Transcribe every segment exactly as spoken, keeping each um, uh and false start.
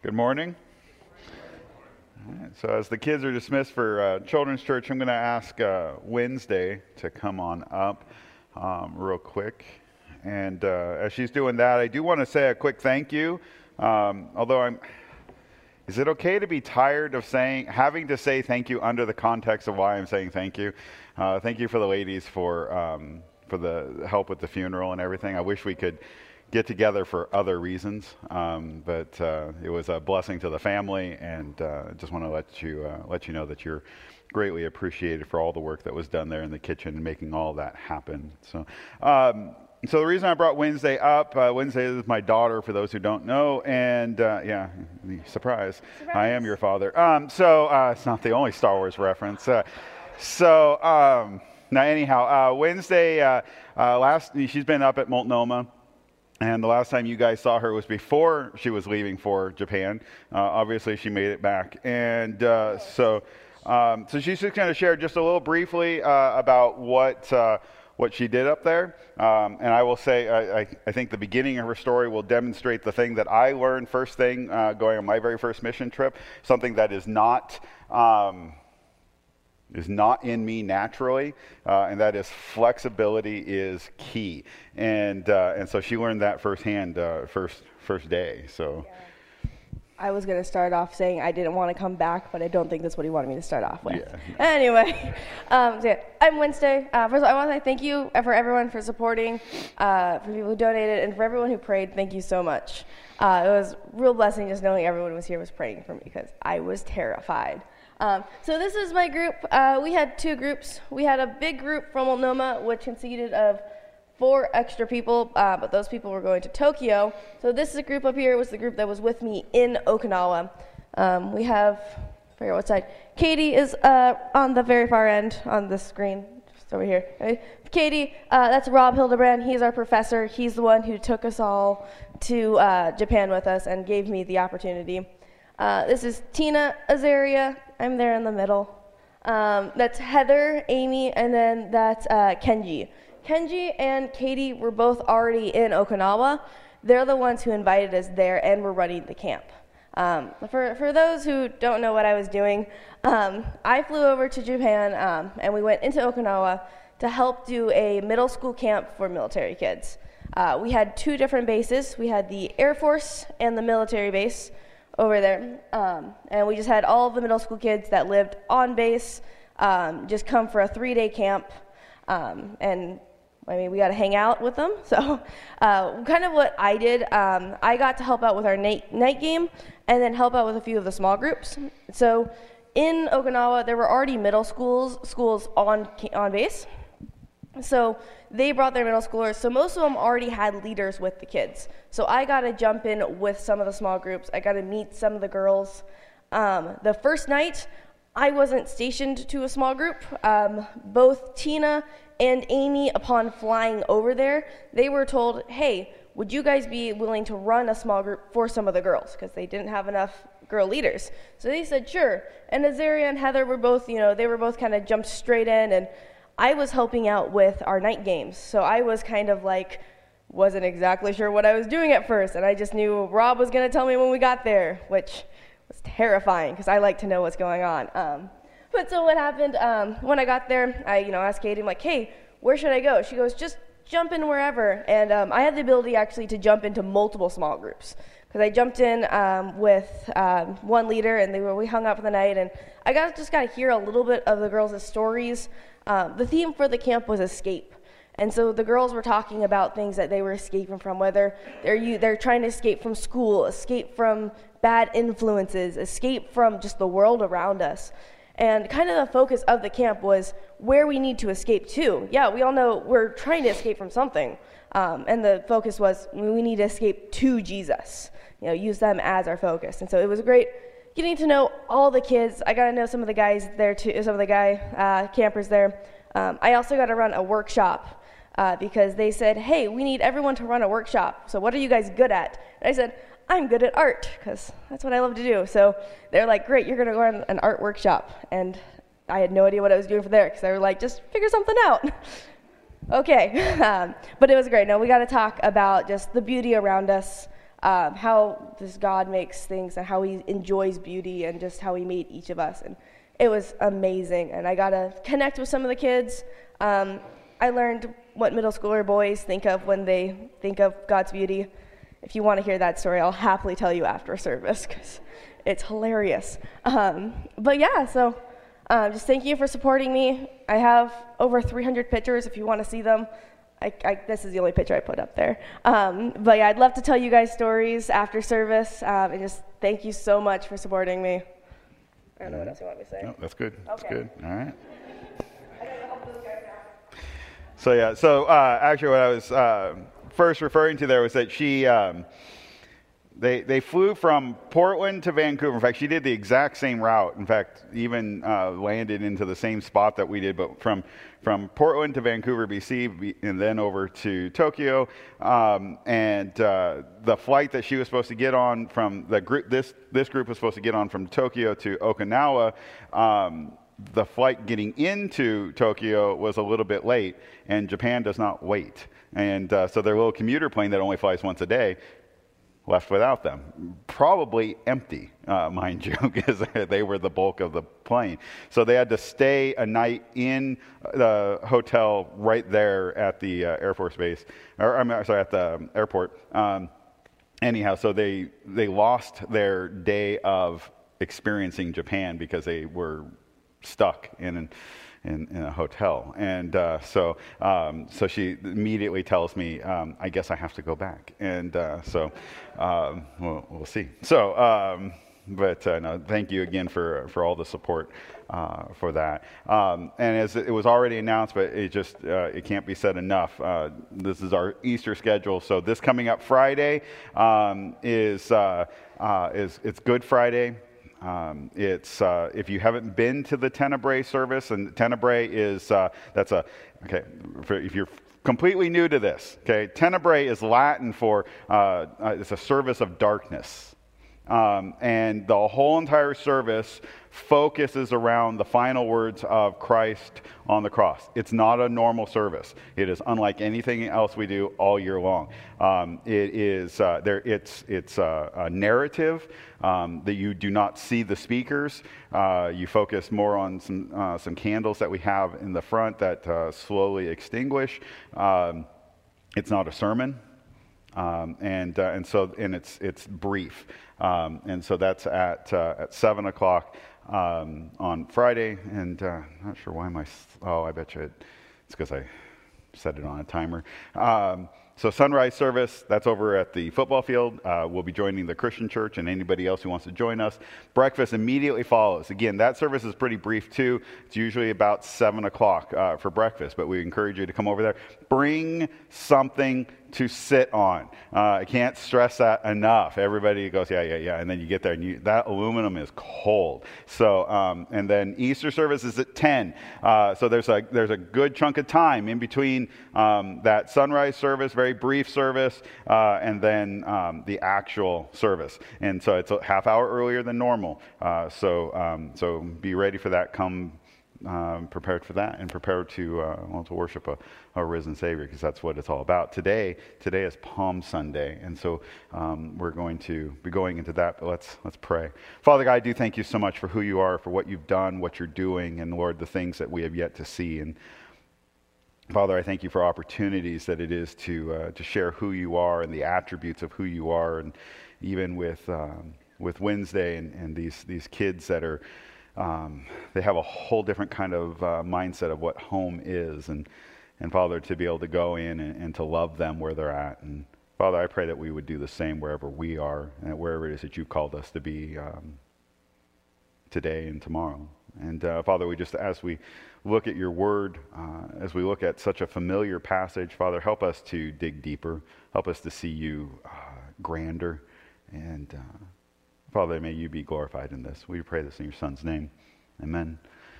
Good morning. All right, so as the kids are dismissed for uh, Children's Church, I'm going to ask uh, Wednesday to come on up um, real quick. And uh, as she's doing that, I do want to say a quick thank you. Um, although I'm, is it okay to be tired of saying, having to say thank you under the context of why I'm saying thank you? Uh, thank you for the ladies for um, for the help with the funeral and everything. I wish we could get together for other reasons, um, but uh, it was a blessing to the family, and uh, I just want to let you uh, let you know that you're greatly appreciated for all the work that was done there in the kitchen and making all that happen. So, um, so the reason I brought Wednesday up, uh, Wednesday is my daughter, for those who don't know, and uh, yeah, surprise, surprise, I am your father. Um, so uh, it's not the only Star Wars reference. Uh, so um, now, anyhow, uh, Wednesday uh, uh, last she's been up at Multnomah. And the last time you guys saw her was before she was leaving for Japan. Uh, obviously, she made it back. And uh, so um, so she's just going to share just a little briefly uh, about what uh, what she did up there. Um, and I will say, I, I, I think the beginning of her story will demonstrate the thing that I learned first thing uh, going on my very first mission trip, something that is not... Um, is not in me naturally, uh, and that is flexibility is key. And uh, and so she learned that firsthand uh, first first day. So yeah. I was going to start off saying I didn't want to come back, but I don't think that's what he wanted me to start off with. Yeah. Anyway, um, so yeah, I'm Wednesday. Uh, first of all, I want to say thank you for everyone for supporting, uh, for people who donated, and for everyone who prayed. Thank you so much. Uh, it was a real blessing just knowing everyone was here was praying for me, because I was terrified. Um, so this is my group. Uh, we had two groups. We had a big group from Multnomah, which consisted of four extra people, uh, but those people were going to Tokyo. So this is a group up here. It was the group that was with me in Okinawa. Um, we have, I forget what side. Katie is uh, on the very far end on the screen, just over here. Okay. Katie, uh, that's Rob Hildebrand. He's our professor. He's the one who took us all to uh, Japan with us and gave me the opportunity. Uh, this is Tina Azaria. I'm there in the middle. Um, that's Heather, Amy, and then that's uh, Kenji. Kenji and Katie were both already in Okinawa. They're the ones who invited us there and were running the camp. Um, for, for those who don't know what I was doing, um, I flew over to Japan um, and we went into Okinawa to help do a middle school camp for military kids. Uh, we had two different bases. We had the Air Force and the military base over there, um, and we just had all of the middle school kids that lived on base um, just come for a three-day camp, um, and I mean, we got to hang out with them. So uh, kind of what I did, um, I got to help out with our night, night game and then help out with a few of the small groups. So in Okinawa, there were already middle schools schools on on base. So they brought their middle schoolers, so most of them already had leaders with the kids. So I got to jump in with some of the small groups. I got to meet some of the girls. Um, the first night, I wasn't stationed to a small group. Um, both Tina and Amy, upon flying over there, they were told, hey, would you guys be willing to run a small group for some of the girls? Because they didn't have enough girl leaders. So they said, sure. And Azaria and Heather were both, you know, they were both kind of jumped straight in, and I was helping out with our night games, so I was kind of like, wasn't exactly sure what I was doing at first, and I just knew Rob was going to tell me when we got there, which was terrifying, because I like to know what's going on. Um, but so what happened, um, when I got there, I you know asked Katie, I'm like, hey, where should I go? She goes, just jump in wherever, and um, I had the ability actually to jump into multiple small groups, because I jumped in um, with um, one leader, and they were, we hung out for the night, and I got just got to hear a little bit of the girls' stories. Um, the theme for the camp was escape, and so the girls were talking about things that they were escaping from, whether they're you, they're trying to escape from school, escape from bad influences, escape from just the world around us. And kind of the focus of the camp was where we need to escape to. Yeah, we all know we're trying to escape from something, um, and the focus was we need to escape to Jesus. You know, use them as our focus. And so it was great getting to know all the kids. I got to know some of the guys there too, some of the guy uh, campers there. Um, I also got to run a workshop uh, because they said, hey, we need everyone to run a workshop. So what are you guys good at? And I said, I'm good at art, because that's what I love to do. So they're like, great, you're going to run an art workshop. And I had no idea what I was doing for there, because they were like, just figure something out. Okay, um, but it was great. No, we got to talk about just the beauty around us, um, how this God makes things and how he enjoys beauty and just how he made each of us. And it was amazing. And I got to connect with some of the kids. Um, I learned what middle schooler boys think of when they think of God's beauty. If you want to hear that story, I'll happily tell you after service because it's hilarious. Um, but yeah, so um, just thank you for supporting me. I have over three hundred pictures if you want to see them. I, I, this is the only picture I put up there. Um, but yeah, I'd love to tell you guys stories after service. Um, and just thank you so much for supporting me. I don't know what else you want me to say. No, that's good. That's Okay. good. All right. So yeah, so uh, actually what I was uh, first referring to there was that she, um, they they flew from Portland to Vancouver. In fact, she did the exact same route. In fact, even uh, landed into the same spot that we did, but from from Portland to Vancouver, B C, and then over to Tokyo. Um, and uh, the flight that she was supposed to get on from the group, this this group was supposed to get on from Tokyo to Okinawa. Um, the flight getting into Tokyo was a little bit late, and Japan does not wait. And uh, so their little commuter plane that only flies once a day left without them. Probably empty, uh, mind you, because they were the bulk of the plane. So they had to stay a night in the hotel right there at the uh, Air Force Base, or I'm sorry, at the airport. Um, anyhow, so they they lost their day of experiencing Japan because they were stuck in an In, in a hotel. And uh, so um, so she immediately tells me, um, I guess I have to go back. And uh, so um, we'll, we'll see. So, um, but uh, no, thank you again for, for all the support uh, for that. Um, and as it was already announced, but it just, uh, it can't be said enough. Uh, this is our Easter schedule. So this coming up Friday um, is, uh, uh, is it's Good Friday. Um, it's uh, if you haven't been to the Tenebrae service, and Tenebrae is uh, that's a okay. For, if you're completely new to this, okay, Tenebrae is Latin for uh, uh, it's a service of darkness, um, and the whole entire service focuses around the final words of Christ on the cross. It's not a normal service. It is unlike anything else we do all year long. Um, it is uh, there. It's it's a, a narrative um, that you do not see the speakers. Uh, you focus more on some uh, some candles that we have in the front that uh, slowly extinguish. Um, it's not a sermon. Um, and uh, and so and it's it's brief, um, and so that's at uh, at seven o'clock um, on Friday. And uh, I'm not sure why my oh I bet you it, it's because I set it on a timer. Um, so sunrise service, that's over at the football field. Uh, we'll be joining the Christian church and anybody else who wants to join us. Breakfast immediately follows. Again, that service is pretty brief too. It's usually about seven o'clock uh, for breakfast, but we encourage you to come over there. Bring something to sit on. Uh, I can't stress that enough. Everybody goes, yeah, yeah, yeah. And then you get there and you, that aluminum is cold. So, um, and then Easter service is at ten. Uh, so there's a, there's a good chunk of time in between um, that sunrise service, very brief service, uh, and then um, the actual service. And so it's a half hour earlier than normal. Uh, so, um, so be ready for that. Come Um, prepared for that and prepared to uh, well, to worship a, a risen Savior, because that's what it's all about. Today, today is Palm Sunday, and so um, we're going to be going into that. But let's let's pray. Father God, I do thank you so much for who you are, for what you've done, what you're doing, and Lord, the things that we have yet to see. And Father, I thank you for opportunities that it is to uh, to share who you are and the attributes of who you are, and even with um, with Wednesday and, and these these kids that are. Um, they have a whole different kind of uh, mindset of what home is, and and Father, to be able to go in and, and to love them where they're at. And Father, I pray that we would do the same wherever we are and wherever it is that you've called us to be um, today and tomorrow. And uh, Father, we just, as we look at your word, uh, as we look at such a familiar passage, Father, help us to dig deeper, help us to see you uh, grander, and uh, Father, may you be glorified in this. We pray this in your Son's name. Amen.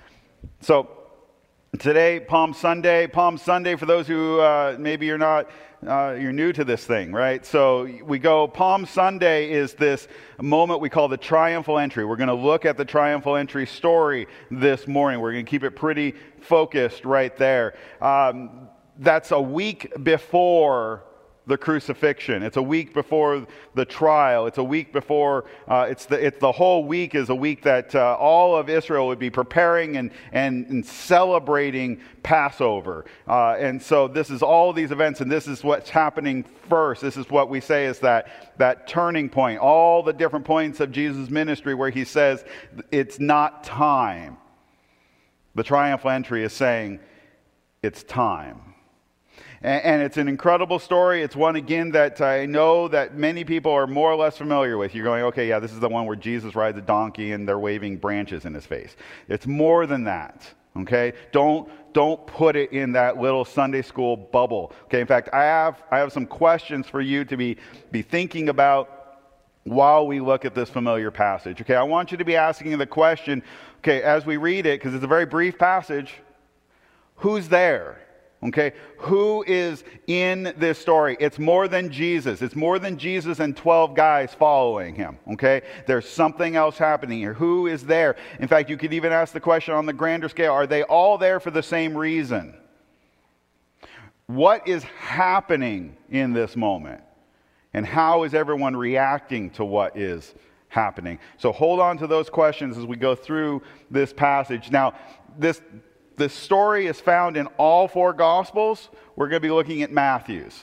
So today, Palm Sunday. Palm Sunday, for those who uh, maybe you're not, uh, you're new to this thing, right? So we go, Palm Sunday is this moment we call the triumphal entry. We're going to look at the triumphal entry story this morning. We're going to keep it pretty focused right there. Um, that's a week before the crucifixion. It's a week before the trial. It's a week before, uh, it's, the, it's the whole week is a week that uh, all of Israel would be preparing and, and, and celebrating Passover. Uh, and so this is all these events, and this is what's happening first. This is what we say is that, that turning point. All the different points of Jesus' ministry where he says, it's not time. The triumphal entry is saying, it's time. And it's an incredible story. It's one, again, that I know that many people are more or less familiar with. You're going, okay, yeah, this is the one where Jesus rides a donkey and they're waving branches in his face. It's more than that, okay? Don't, don't put it in that little Sunday school bubble, okay? In fact, I have, I have some questions for you to be, be thinking about while we look at this familiar passage, okay? I want you to be asking the question, okay, as we read it, because it's a very brief passage, who's there? Okay, who is in this story? It's more than Jesus. It's more than Jesus and twelve guys following him. Okay, there's something else happening here. Who is there? In fact, you could even ask the question on the grander scale, are they all there for the same reason? What is happening in this moment? And how is everyone reacting to what is happening? So hold on to those questions as we go through this passage. Now, this This story is found in all four Gospels. We're going to be looking at Matthew's.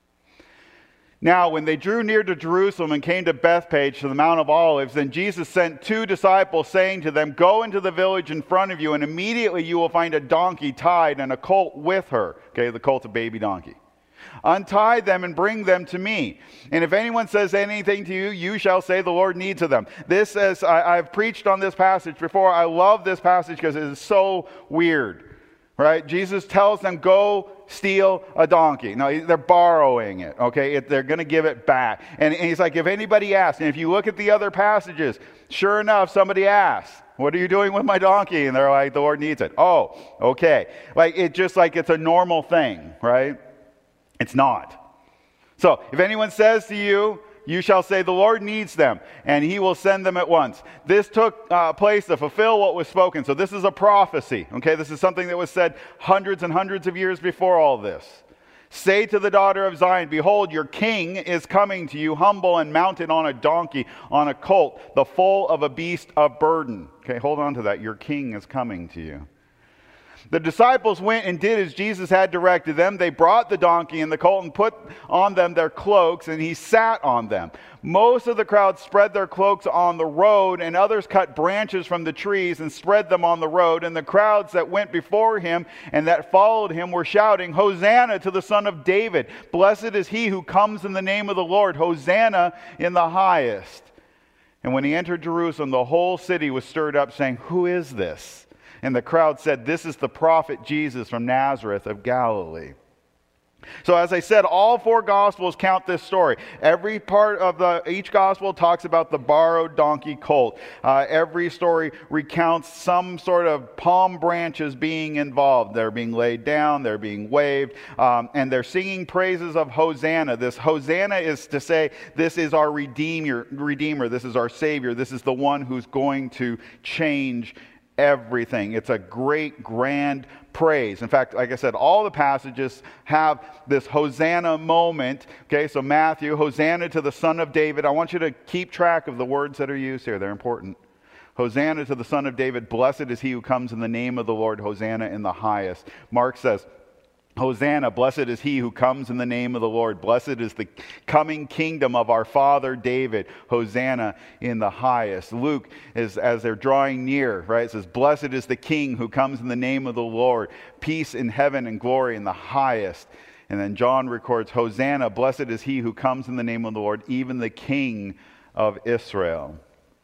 Now, when they drew near to Jerusalem and came to Bethphage, to the Mount of Olives, then Jesus sent two disciples, saying to them, "Go into the village in front of you, and immediately you will find a donkey tied and a colt with her." Okay, the colt's a baby donkey. "Untie them and bring them to me. And if anyone says anything to you, you shall say the Lord needs of them." This is, I, I've preached on this passage before. I love this passage because it is so weird, right? Jesus tells them, go steal a donkey. No, they're borrowing it, okay? It, they're going to give it back. And, and he's like, if anybody asks, and if you look at the other passages, sure enough, somebody asks, "What are you doing with my donkey?" And they're like, "The Lord needs it." Oh, okay. Like, it just like it's a normal thing, right? It's not. So, if anyone says to you, you shall say, "The Lord needs them, and he will send them at once." This took uh, place to fulfill what was spoken. So this is a prophecy. Okay, this is something that was said hundreds and hundreds of years before all this. "Say to the daughter of Zion, behold, your king is coming to you, humble and mounted on a donkey, on a colt, the foal of a beast of burden." Okay, hold on to that. Your king is coming to you. The disciples went and did as Jesus had directed them. They brought the donkey and the colt and put on them their cloaks, and he sat on them. Most of the crowd spread their cloaks on the road, and others cut branches from the trees and spread them on the road. And the crowds that went before him and that followed him were shouting, "Hosanna to the Son of David! Blessed is he who comes in the name of the Lord! Hosanna in the highest!" And when he entered Jerusalem, the whole city was stirred up, saying, "Who is this?" And the crowd said, "This is the prophet Jesus from Nazareth of Galilee." So as I said, all four Gospels count this story. Every part of the each Gospel talks about the borrowed donkey colt. Uh, every story recounts some sort of palm branches being involved. They're being laid down, they're being waved, um, and they're singing praises of Hosanna. This Hosanna is to say, this is our Redeemer, Redeemer. This is our Savior. This is the one who's going to change everything. It's a great, grand praise. In fact, like I said, all the passages have this Hosanna moment. Okay, so Matthew, Hosanna to the Son of David. I want you to keep track of the words that are used here. They're important. Hosanna to the Son of David. Blessed is he who comes in the name of the Lord. Hosanna in the highest. Mark says, Hosanna, blessed is he who comes in the name of the Lord. Blessed is the coming kingdom of our father David. Hosanna in the highest. Luke, is as they're drawing near, right, it says, blessed is the King who comes in the name of the Lord. Peace in heaven and glory in the highest. And then John records, Hosanna, blessed is he who comes in the name of the Lord, even the King of Israel.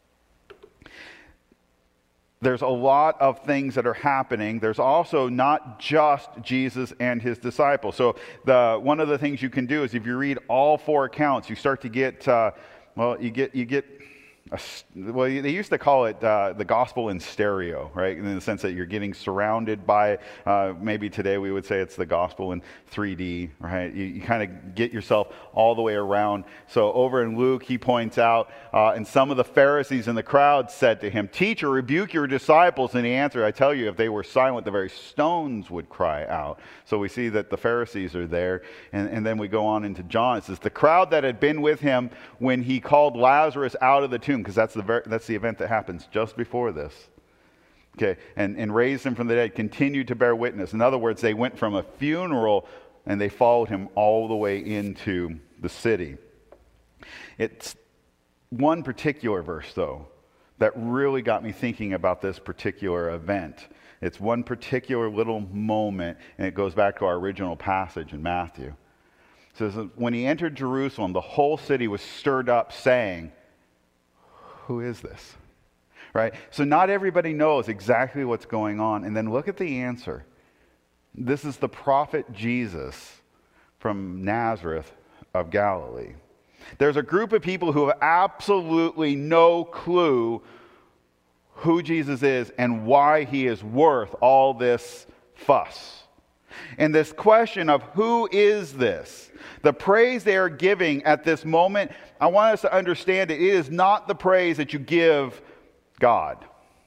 There's a lot of things that are happening. There's also not just Jesus and his disciples. So the one of the things you can do is if you read all four accounts, you start to get, uh, well, you get you get a, well, they used to call it uh, the gospel in stereo, right? In the sense that you're getting surrounded by, uh, maybe today we would say it's the gospel in three D, right? You, you kind of get yourself all the way around. So over in Luke, he points out, uh, and some of the Pharisees in the crowd said to him, "Teacher, rebuke your disciples." And he answered, "I tell you, if they were silent, the very stones would cry out." So we see that the Pharisees are there. And, and then we go on into John. It says, "The crowd that had been with him when he called Lazarus out of the tomb," because that's the ver- that's the event that happens just before this. Okay, and, and raised him from the dead, continued to bear witness. In other words, they went from a funeral and they followed him all the way into the city. It's one particular verse, though, that really got me thinking about this particular event. It's one particular little moment, and it goes back to our original passage in Matthew. It says, "When he entered Jerusalem, the whole city was stirred up, saying, 'Who is this?'" Right? So not everybody knows exactly what's going on. And then look at the answer. This is the prophet Jesus from Nazareth of Galilee. There's a group of people who have absolutely no clue who Jesus is and why he is worth all this fuss. And this question of who is this? The praise they are giving at this moment, I want us to understand that it is not the praise that you give God.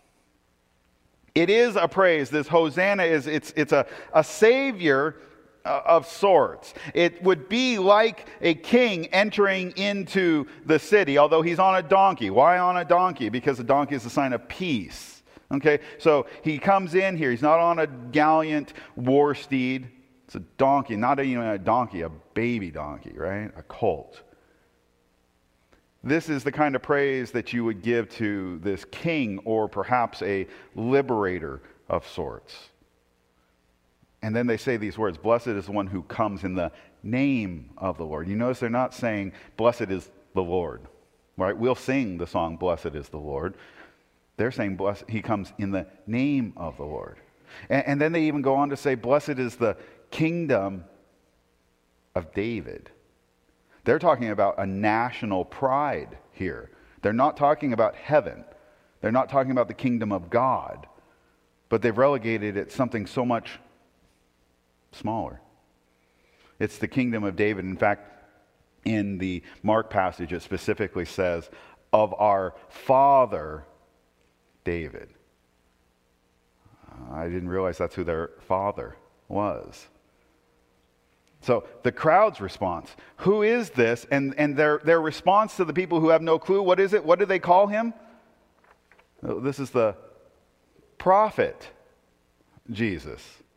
It is a praise. This Hosanna is, it's, it's a, a savior of sorts. It would be like a king entering into the city, although he's on a donkey. Why on a donkey? Because a donkey is a sign of peace. Okay, so he comes in here. He's not on a gallant war steed. It's a donkey, not even a donkey, a baby donkey, right? A colt. This is the kind of praise that you would give to this king or perhaps a liberator of sorts. And then they say these words, "Blessed is the one who comes in the name of the Lord." You notice they're not saying, "Blessed is the Lord." Right? We'll sing the song, "Blessed is the Lord." They're saying, "Blessed, he comes in the name of the Lord." And, and then they even go on to say, "Blessed is the kingdom of David." They're talking about a national pride here. They're not talking about heaven. They're not talking about the kingdom of God. But they've relegated it something so much smaller. It's the kingdom of David. In fact, in the Mark passage, it specifically says, "Of our father David." I didn't realize that's who their father was. So the crowd's response, "Who is this?" And, and their, their response to the people who have no clue, what is it? What do they call him? This is the prophet Jesus.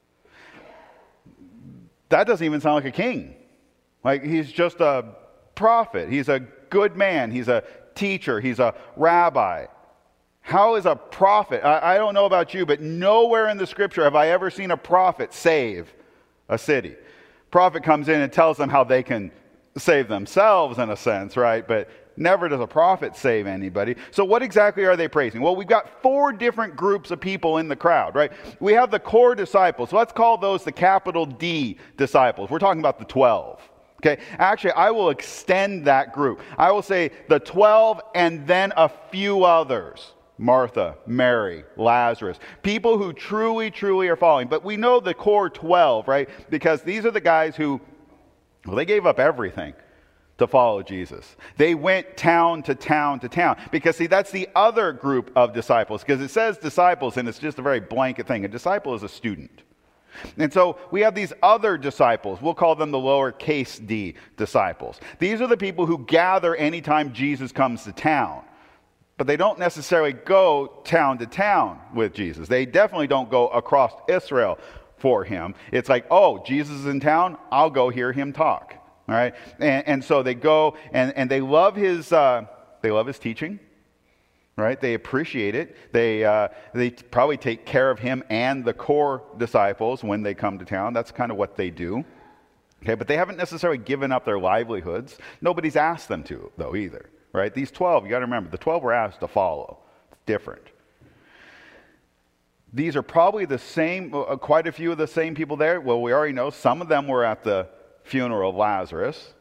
That doesn't even sound like a king. Like, he's just a prophet. He's a good man. He's a teacher. He's a rabbi. How is a prophet? I, I don't know about you, but nowhere in the scripture have I ever seen a prophet save a city. Prophet comes in and tells them how they can save themselves in a sense, right? But never does a prophet save anybody. So what exactly are they praising? Well, we've got four different groups of people in the crowd, right? We have the core disciples. So let's call those the capital D disciples. We're talking about the twelve. Okay, actually, I will extend that group. I will say the twelve and then a few others. Martha, Mary, Lazarus. People who truly, truly are following. But we know the core twelve, right? Because these are the guys who, well, they gave up everything to follow Jesus. They went town to town to town. Because, see, that's the other group of disciples. Because it says disciples, and it's just a very blanket thing. A disciple is a student. And so we have these other disciples. We'll call them the lowercase d disciples. These are the people who gather anytime Jesus comes to town. But they don't necessarily go town to town with Jesus. They definitely don't go across Israel for him. It's like, oh, Jesus is in town, I'll go hear him talk. All right? And, and so they go and, and they love his uh, they love his teaching. Right? They appreciate it. They uh, they probably take care of him and the core disciples when they come to town. That's kind of what they do. Okay, but they haven't necessarily given up their livelihoods. Nobody's asked them to, though, either. Right? These twelve, you got to remember, the twelve were asked to follow. It's different. These are probably the same, uh, quite a few of the same people there. Well, we already know some of them were at the funeral of Lazarus.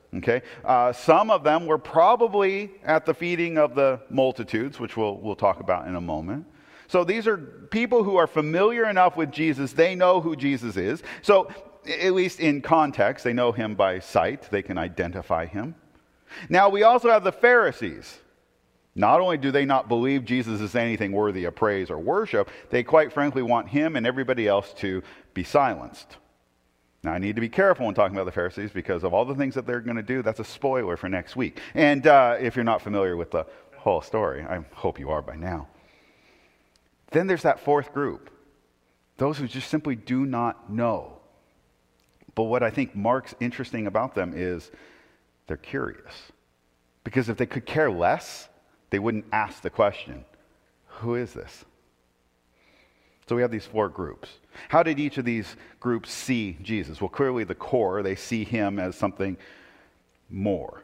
Okay, uh, some of them were probably at the feeding of the multitudes, which we'll we'll talk about in a moment. So these are people who are familiar enough with Jesus. They know who Jesus is. So at least in context, they know him by sight. They can identify him. Now we also have the Pharisees. Not only do they not believe Jesus is anything worthy of praise or worship, they quite frankly want him and everybody else to be silenced. Now, I need to be careful when talking about the Pharisees because of all the things that they're going to do. That's a spoiler for next week. And uh, if you're not familiar with the whole story, I hope you are by now. Then there's that fourth group, those who just simply do not know. But what I think Mark's interesting about them is they're curious. Because if they could care less, they wouldn't ask the question, who is this? So we have these four groups. How did each of these groups see Jesus? Well, clearly the core, they see him as something more.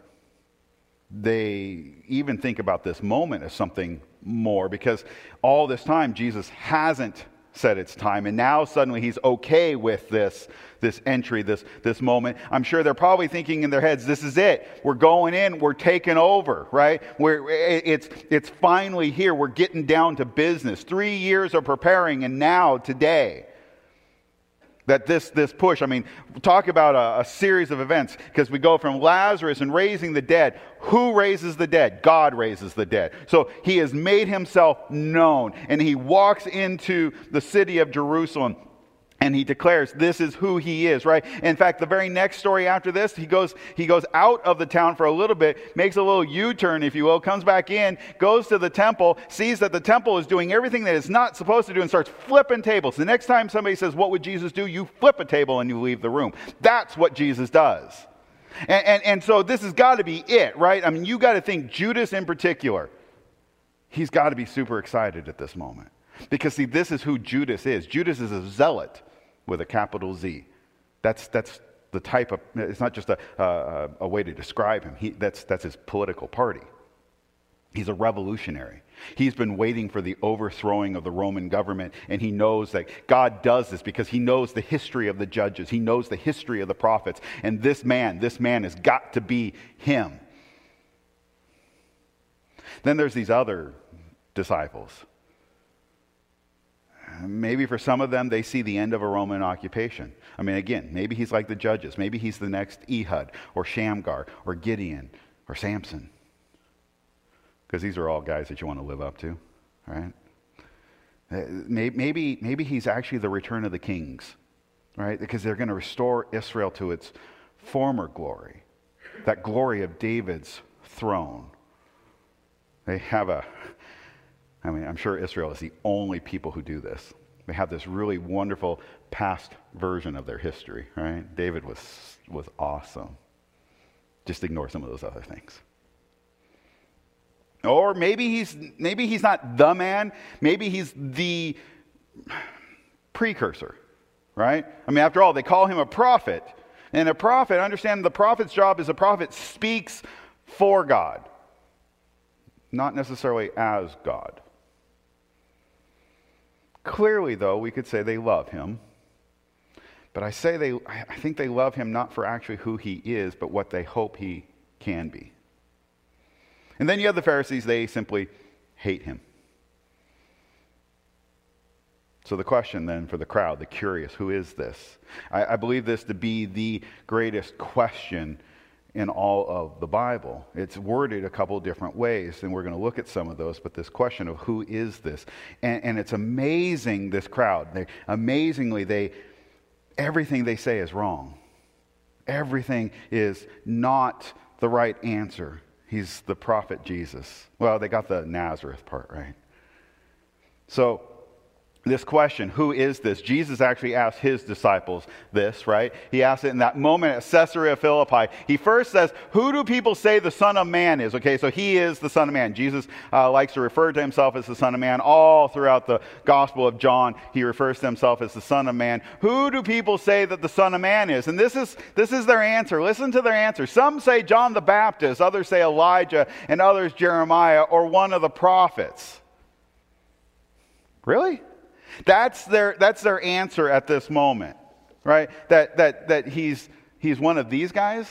They even think about this moment as something more because all this time Jesus hasn't said it's time, and now suddenly he's okay with this, this entry, this, this moment. I'm sure they're probably thinking in their heads, this is it. We're going in, we're taking over, right? We're, it's, it's finally here. We're getting down to business. Three years of preparing, and now, today, that this, this push, I mean, talk about a, a series of events, because we go from Lazarus and raising the dead. Who raises the dead? God raises the dead. So he has made himself known, and he walks into the city of Jerusalem, and he declares this is who he is, right? In fact, the very next story after this, he goes, he goes out of the town for a little bit, makes a little U-turn, if you will, comes back in, goes to the temple, sees that the temple is doing everything that it's not supposed to do, and starts flipping tables. The next time somebody says, what would Jesus do? You flip a table and you leave the room. That's what Jesus does. And, and, and so this has got to be it, right? I mean, you got to think Judas in particular. He's got to be super excited at this moment. Because, see, this is who Judas is. Judas is a zealot with a capital Z. That's that's the type of, it's not just a, a, a way to describe him. He, that's, that's his political party. He's a revolutionary. He's been waiting for the overthrowing of the Roman government, and he knows that God does this because he knows the history of the judges. He knows the history of the prophets. And this man, this man has got to be him. Then there's these other disciples. Maybe for some of them, they see the end of a Roman occupation. I mean, again, maybe he's like the judges. Maybe he's the next Ehud or Shamgar or Gideon or Samson. Because these are all guys that you want to live up to, right? Maybe, maybe he's actually the return of the kings, right? Because they're going to restore Israel to its former glory, that glory of David's throne. They have a... I mean, I'm sure Israel is the only people who do this. They have this really wonderful past version of their history, right? David was was awesome. Just ignore some of those other things. Or maybe he's maybe he's not the man. Maybe he's the precursor, right? I mean, after all, they call him a prophet. And a prophet, understand the prophet's job is a prophet speaks for God, not necessarily as God. Clearly, though, we could say they love him. But I say they, I think they love him not for actually who he is, but what they hope he can be. And then you have the Pharisees, they simply hate him. So the question then for the crowd, the curious, who is this? I, I believe this to be the greatest question in all of the Bible. It's worded a couple different ways, and we're going to look at some of those, but this question of who is this? And, and it's amazing, this crowd. They, amazingly, they everything they say is wrong. Everything is not the right answer. He's the prophet Jesus. Well, they got the Nazareth part right. So, this question, who is this? Jesus actually asked his disciples this, right? He asked it in that moment at Caesarea Philippi. He first says, who do people say the Son of Man is? Okay, so he is the Son of Man. Jesus uh, likes to refer to himself as the Son of Man. All throughout the Gospel of John, he refers to himself as the Son of Man. Who do people say that the Son of Man is? And this is, this is their answer. Listen to their answer. Some say John the Baptist, others say Elijah, and others Jeremiah, or one of the prophets. Really? That's their that's their answer at this moment, right? That that that he's he's one of these guys.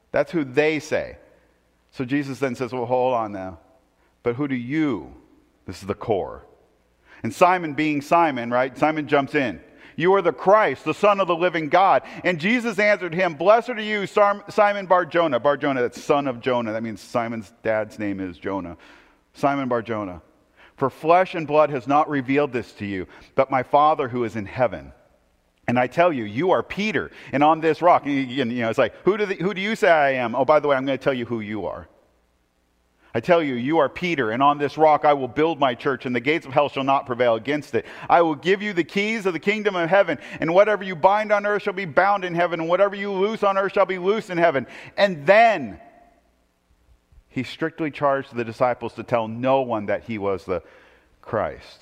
That's who they say. So Jesus then says, well, hold on now. But who do you? This is the core. And Simon being Simon, right? Simon jumps in. You are the Christ, the Son of the living God. And Jesus answered him, blessed are you, Simon Bar-Jonah. Bar-Jonah, that's son of Jonah. That means Simon's dad's name is Jonah. Simon Bar-Jonah. For flesh and blood has not revealed this to you, but my Father who is in heaven. And I tell you, you are Peter, and on this rock, and, you know, it's like, who do, the, who do you say I am? Oh, by the way, I'm going to tell you who you are. I tell you, you are Peter, and on this rock I will build my church, and the gates of hell shall not prevail against it. I will give you the keys of the kingdom of heaven, and whatever you bind on earth shall be bound in heaven, and whatever you loose on earth shall be loosed in heaven. And then he strictly charged the disciples to tell no one that he was the Christ.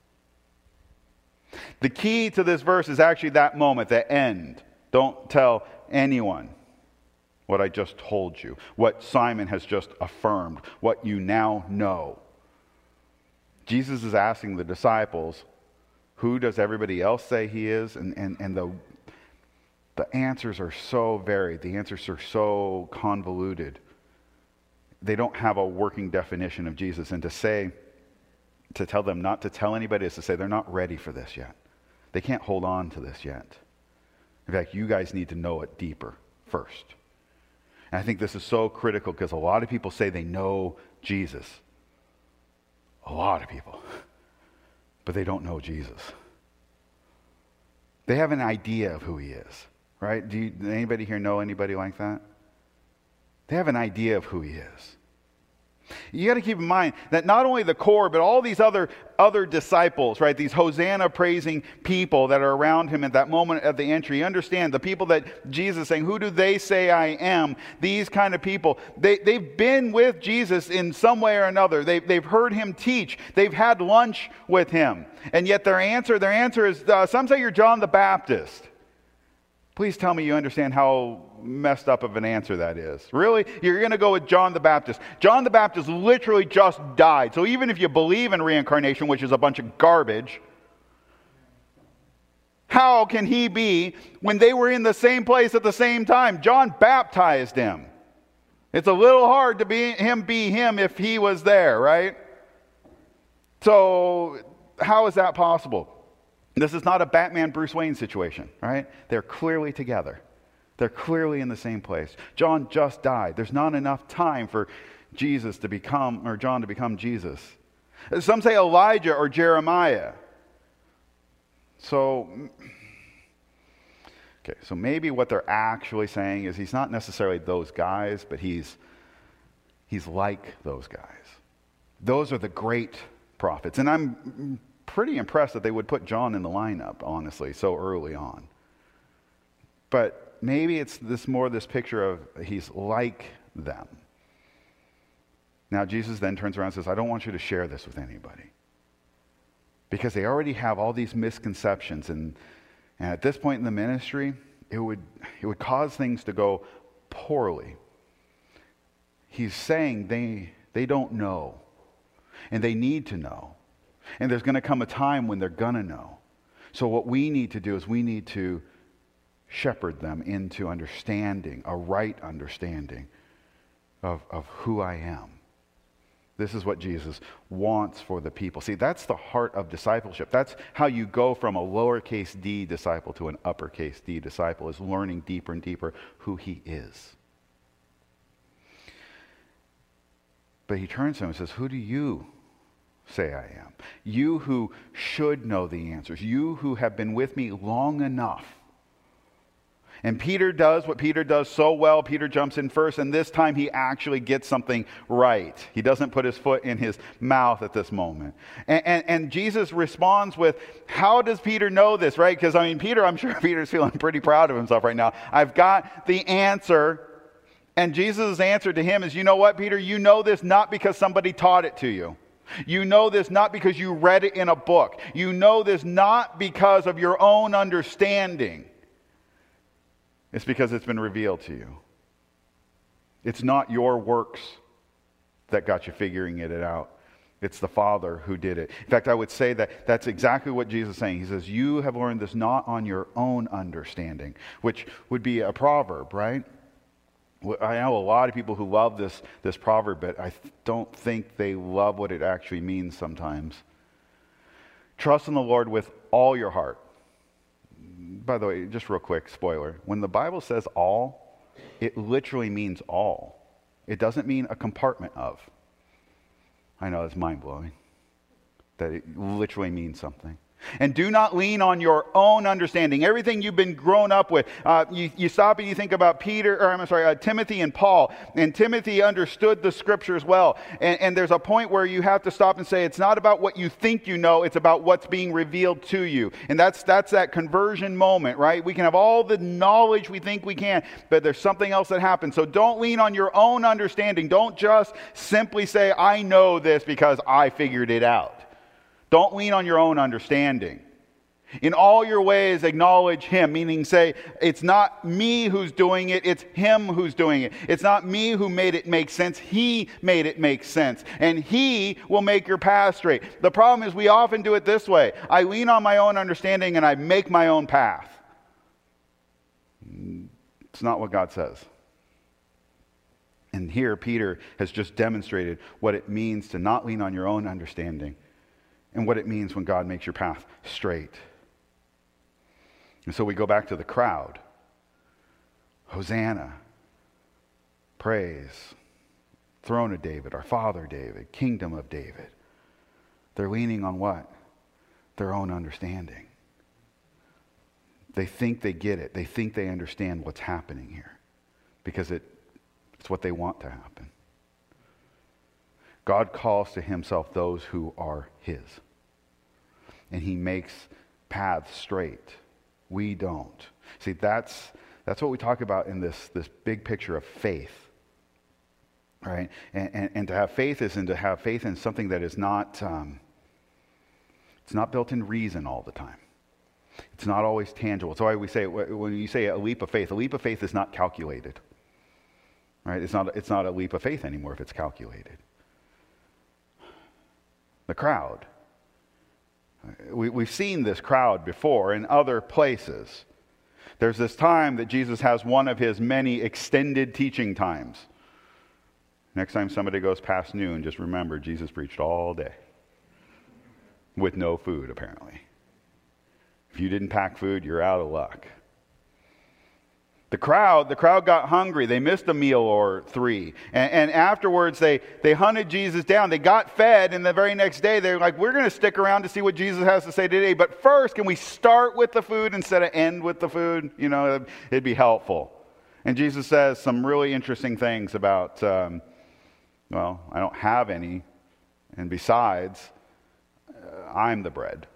The key to this verse is actually that moment, the end. Don't tell anyone what I just told you, what Simon has just affirmed, what you now know. Jesus is asking the disciples, who does everybody else say he is? And, and, and the, the answers are so varied. The answers are so convoluted. They don't have a working definition of Jesus. And to say, to tell them not to tell anybody is to say they're not ready for this yet. They can't hold on to this yet. In fact, you guys need to know it deeper first. And I think this is so critical because a lot of people say they know Jesus. A lot of people. But they don't know Jesus. They have an idea of who he is, right? Do you, does anybody here know anybody like that? They have an idea of who he is. You got to keep in mind that not only the core, but all these other other disciples, right? These Hosanna praising people that are around him at that moment of the entry. You understand, the people that Jesus is saying, who do they say I am? These kind of people, they, they've been with Jesus in some way or another. They, they've heard him teach. They've had lunch with him. And yet their answer, their answer is, uh, some say you're John the Baptist. Please tell me you understand how messed up of an answer that is. Really? You're going to go with John the Baptist. John the Baptist literally just died. So even if you believe in reincarnation, which is a bunch of garbage, how can he be when they were in the same place at the same time? John baptized him. It's a little hard to be him be him if he was there, right? So how is that possible? This is not a Batman Bruce Wayne situation, right? They're clearly together. They're clearly in the same place. John just died. There's not enough time for Jesus to become, or John to become Jesus. Some say Elijah or Jeremiah. So, okay, so maybe what they're actually saying is he's not necessarily those guys, but he's he's like those guys. Those are the great prophets. And I'm pretty impressed that they would put John in the lineup, honestly, so early on. But maybe it's this more this picture of he's like them. Now Jesus then turns around and says, I don't want you to share this with anybody. Because they already have all these misconceptions, and, and at this point in the ministry, it would it would cause things to go poorly. He's saying they they don't know, and they need to know. And there's going to come a time when they're going to know. So what we need to do is we need to shepherd them into understanding, a right understanding of, of who I am. This is what Jesus wants for the people. See, that's the heart of discipleship. That's how you go from a lowercase d disciple to an uppercase D disciple, is learning deeper and deeper who he is. But he turns to him and says, who do you say I am? You who should know the answers. You who have been with me long enough. And Peter does what Peter does so well. Peter jumps in first, and this time he actually gets something right. He doesn't put his foot in his mouth at this moment. And, and, and Jesus responds with, how does Peter know this, right? Because, I mean, Peter, I'm sure Peter's feeling pretty proud of himself right now. I've got the answer. And Jesus' answer to him is, you know what, Peter? You know this not because somebody taught it to you. You know this not because you read it in a book. You know this not because of your own understanding. It's because it's been revealed to you. It's not your works that got you figuring it out. It's the Father who did it. In fact, I would say that that's exactly what Jesus is saying. He says, you have learned this not on your own understanding, which would be a proverb, right? I know a lot of people who love this, this proverb, but I don't think they love what it actually means sometimes. Trust in the Lord with all your heart. By the way, just real quick, spoiler. When the Bible says all, it literally means all. It doesn't mean a compartment of. I know, it's mind-blowing that it literally means something. And do not lean on your own understanding. Everything you've been grown up with. Uh, you, you stop and you think about Peter, or I'm sorry, uh, Timothy and Paul. And Timothy understood the scriptures well. And, and there's a point where you have to stop and say, it's not about what you think you know, it's about what's being revealed to you. And that's that's that conversion moment, right? We can have all the knowledge we think we can, but there's something else that happens. So don't lean on your own understanding. Don't just simply say, I know this because I figured it out. Don't lean on your own understanding. In all your ways, acknowledge Him, meaning say, it's not me who's doing it, it's Him who's doing it. It's not me who made it make sense, He made it make sense. And He will make your path straight. The problem is we often do it this way. I lean on my own understanding and I make my own path. It's not what God says. And here Peter has just demonstrated what it means to not lean on your own understanding. And what it means when God makes your path straight. And so we go back to the crowd. Hosanna, praise, throne of David, our father David, kingdom of David. They're leaning on what? Their own understanding. They think they get it. They think they understand what's happening here. Because it, it's what they want to happen. God calls to Himself those who are His. And He makes paths straight. We don't. See, that's that's what we talk about in this, this big picture of faith. Right? And, and, and to have faith isn't to have faith in something that is not, um, it's not built in reason all the time. It's not always tangible. That's why we say, when you say a leap of faith, a leap of faith is not calculated. Right? It's not, it's not a leap of faith anymore if it's calculated. The crowd. We, we've seen this crowd before in other places. There's this time that Jesus has one of His many extended teaching times. Next time somebody goes past noon, just remember Jesus preached all day with no food, apparently. If you didn't pack food, you're out of luck. The crowd, the crowd got hungry. They missed a meal or three. And, and afterwards, they, they hunted Jesus down. They got fed, and the very next day, they're like, we're going to stick around to see what Jesus has to say today. But first, can we start with the food instead of end with the food? You know, it'd be helpful. And Jesus says some really interesting things about, um, well, I don't have any. And besides, uh, I'm the bread.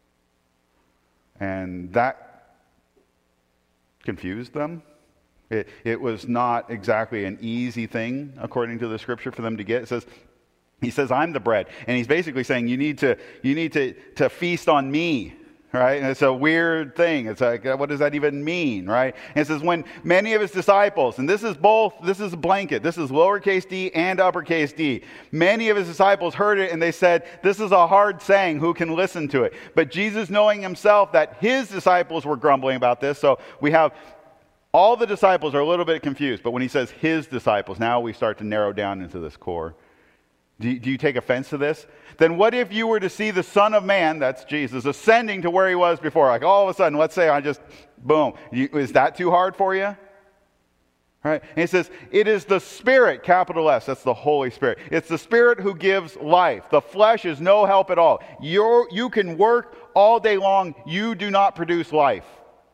And that confused them. It, it was not exactly an easy thing, according to the scripture, for them to get. It says, He says, I'm the bread. And He's basically saying, you need to, you need to, to feast on me, right? And it's a weird thing. It's like, what does that even mean, right? And it says, when many of His disciples, and this is both, this is a blanket, this is lowercase d and uppercase d. Many of His disciples heard it and they said, this is a hard saying, who can listen to it? But Jesus, knowing Himself that His disciples were grumbling about this, so we have all the disciples are a little bit confused, but when He says His disciples, now we start to narrow down into this core. Do you, do you take offense to this? Then what if you were to see the Son of Man, that's Jesus, ascending to where He was before? Like all of a sudden, let's say I just, boom. You, is that too hard for you? Right? And He says, it is the Spirit, capital S, that's the Holy Spirit. It's the Spirit who gives life. The flesh is no help at all. You're, you can work all day long. You do not produce life.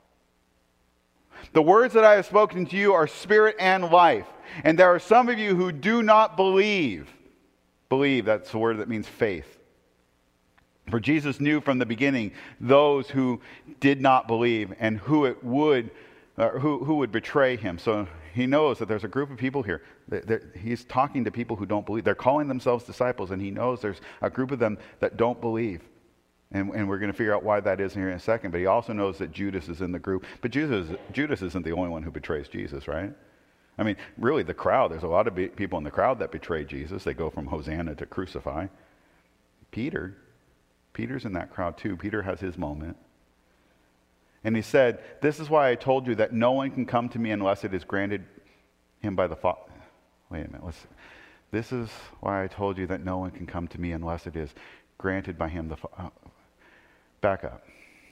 The words that I have spoken to you are spirit and life. And there are some of you who do not believe. Believe, that's the word that means faith. For Jesus knew from the beginning those who did not believe and who it would, uh, who, who would betray Him. So He knows that there's a group of people here. They're, he's talking to people who don't believe. They're calling themselves disciples, and He knows there's a group of them that don't believe. And, and we're going to figure out why that is here in a second. But He also knows that Judas is in the group. But Judas, Judas isn't the only one who betrays Jesus, right? I mean, really, the crowd, there's a lot of be- people in the crowd that betray Jesus. They go from Hosanna to crucify. Peter, Peter's in that crowd too. Peter has his moment. And he said, this is why I told you that no one can come to me unless it is granted him by the Father. Wait a minute. Let's, this is why I told you that no one can come to me unless it is granted by him. The uh, Back up.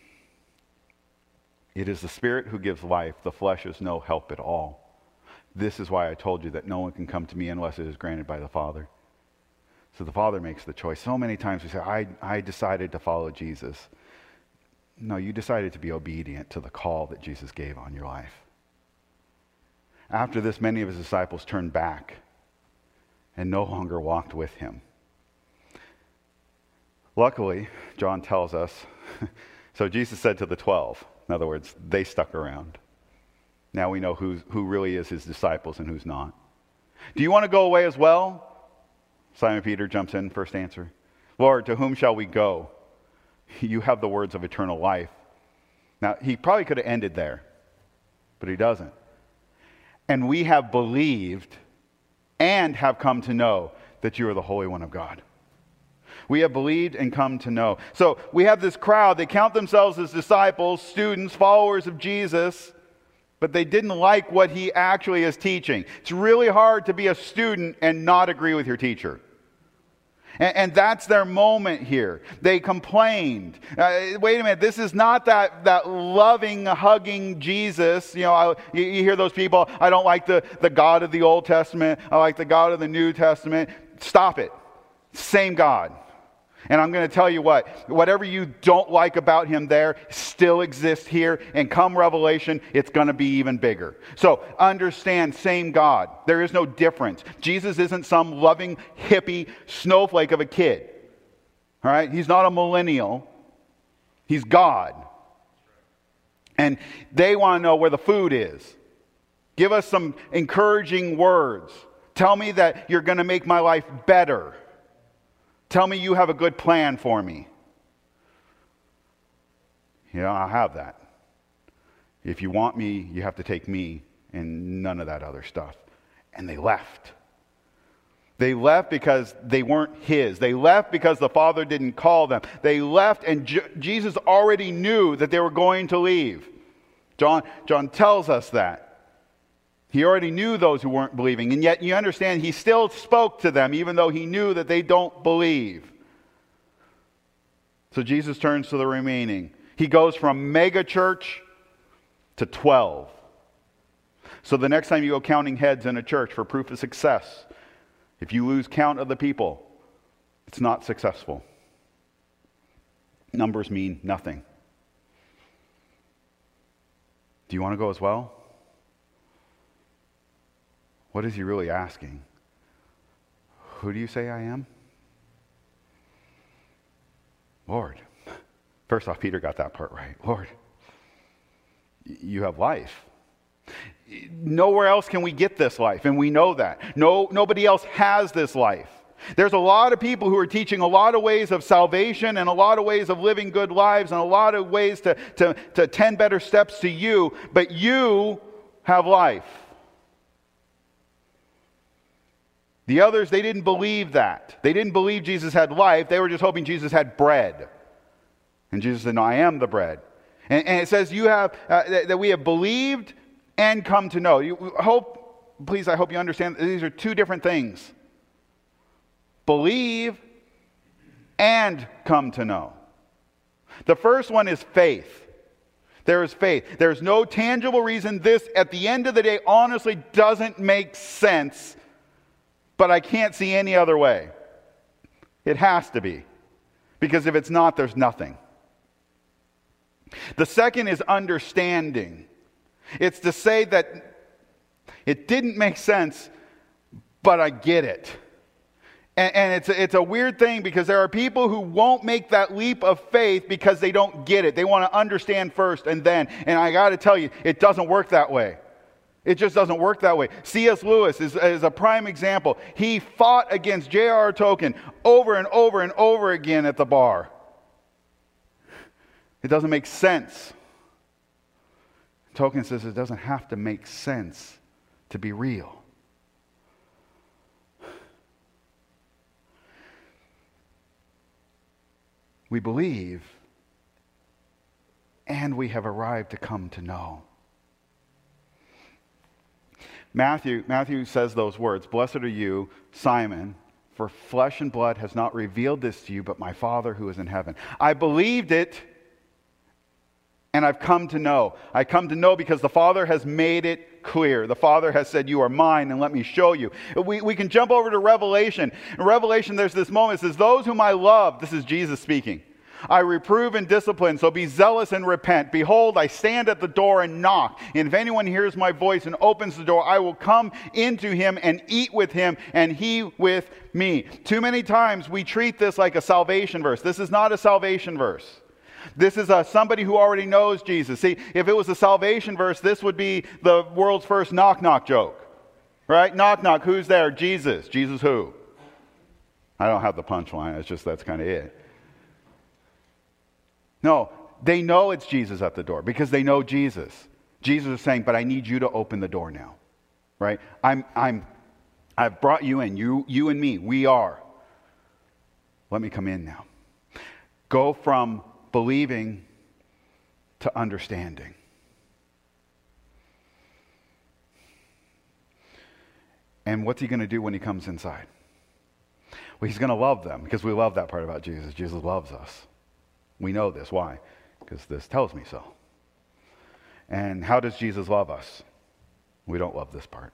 It is the Spirit who gives life. The flesh is no help at all. This is why I told you that no one can come to me unless it is granted by the Father. So the Father makes the choice. So many times we say, I, I decided to follow Jesus. No, you decided to be obedient to the call that Jesus gave on your life. After this, many of his disciples turned back and no longer walked with him. Luckily, John tells us, so Jesus said to the twelve, in other words, they stuck around. Now we know who's, who really is his disciples and who's not. Do you want to go away as well? Simon Peter jumps in, first answer. Lord, to whom shall we go? You have the words of eternal life. Now, he probably could have ended there, but he doesn't. And we have believed and have come to know that you are the Holy One of God. We have believed and come to know. So we have this crowd. They count themselves as disciples, students, followers of Jesus, but they didn't like what he actually is teaching. It's really hard to be a student and not agree with your teacher. And, and that's their moment here. They complained. Uh, wait a minute, this is not that, that loving, hugging Jesus. You know, I, you, you hear those people, I don't like the, the God of the Old Testament. I like the God of the New Testament. Stop it. Same God. And I'm going to tell you what, whatever you don't like about him there still exists here. And come Revelation, it's going to be even bigger. So understand, same God. There is no difference. Jesus isn't some loving, hippie snowflake of a kid. All right? He's not a millennial. He's God. And they want to know where the food is. Give us some encouraging words. Tell me that you're going to make my life better. Tell me you have a good plan for me. You know, I have that. If you want me, you have to take me and none of that other stuff. And they left. They left because they weren't his. They left because the Father didn't call them. They left and J- Jesus already knew that they were going to leave. John, John tells us that. He already knew those who weren't believing, and yet you understand he still spoke to them even though he knew that they don't believe. So Jesus turns to the remaining. He goes from mega church to twelve. So the next time you go counting heads in a church for proof of success, if you lose count of the people, it's not successful. Numbers mean nothing. Do you want to go as well? What is he really asking? Who do you say I am? Lord. First off, Peter got that part right. Lord, you have life. Nowhere else can we get this life, and we know that. No, nobody else has this life. There's a lot of people who are teaching a lot of ways of salvation and a lot of ways of living good lives and a lot of ways to, to, to ten better steps to you, but you have life. The others, they didn't believe that. They didn't believe Jesus had life. They were just hoping Jesus had bread. And Jesus said, no, I am the bread. And, and it says you have uh, that, that we have believed and come to know. You hope, please, I hope you understand that these are two different things. Believe and come to know. The first one is faith. There is faith. There's no tangible reason this, at the end of the day, honestly doesn't make sense. But I can't see any other way. It has to be. Because if it's not, there's nothing. The second is understanding. It's to say that it didn't make sense, but I get it. And, and it's, a, it's a weird thing because there are people who won't make that leap of faith because they don't get it. They want to understand first and then. And I got to tell you, it doesn't work that way. It just doesn't work that way. C S Lewis is, is a prime example. He fought against J R R Tolkien over and over and over again at the bar. It doesn't make sense. Tolkien says it doesn't have to make sense to be real. We believe, and we have arrived to come to know. Matthew, Matthew says those words, "Blessed are you, Simon, for flesh and blood has not revealed this to you, but my Father who is in heaven." I believed it, and I've come to know. I come to know because the Father has made it clear. The Father has said, "You are mine, and let me show you." We, we can jump over to Revelation. In Revelation, there's this moment. It says, "Those whom I love," this is Jesus speaking, "I reprove and discipline, so be zealous and repent. Behold, I stand at the door and knock. And if anyone hears my voice and opens the door, I will come into him and eat with him, and he with me." Too many times we treat this like a salvation verse. This is not a salvation verse. This is a, somebody who already knows Jesus. See, if it was a salvation verse, this would be the world's first knock-knock joke. Right? Knock-knock. Who's there? Jesus. Jesus who? I don't have the punchline. It's just that's kind of it. No, they know it's Jesus at the door because they know Jesus. Jesus is saying, "But I need you to open the door now." Right? I'm, I'm, I've brought you in. You, you and me, we are. Let me come in now. Go from believing to understanding. And what's he going to do when he comes inside? Well, he's going to love them because we love that part about Jesus. Jesus loves us. We know this. Why? Because this tells me so. And how does Jesus love us? We don't love this part.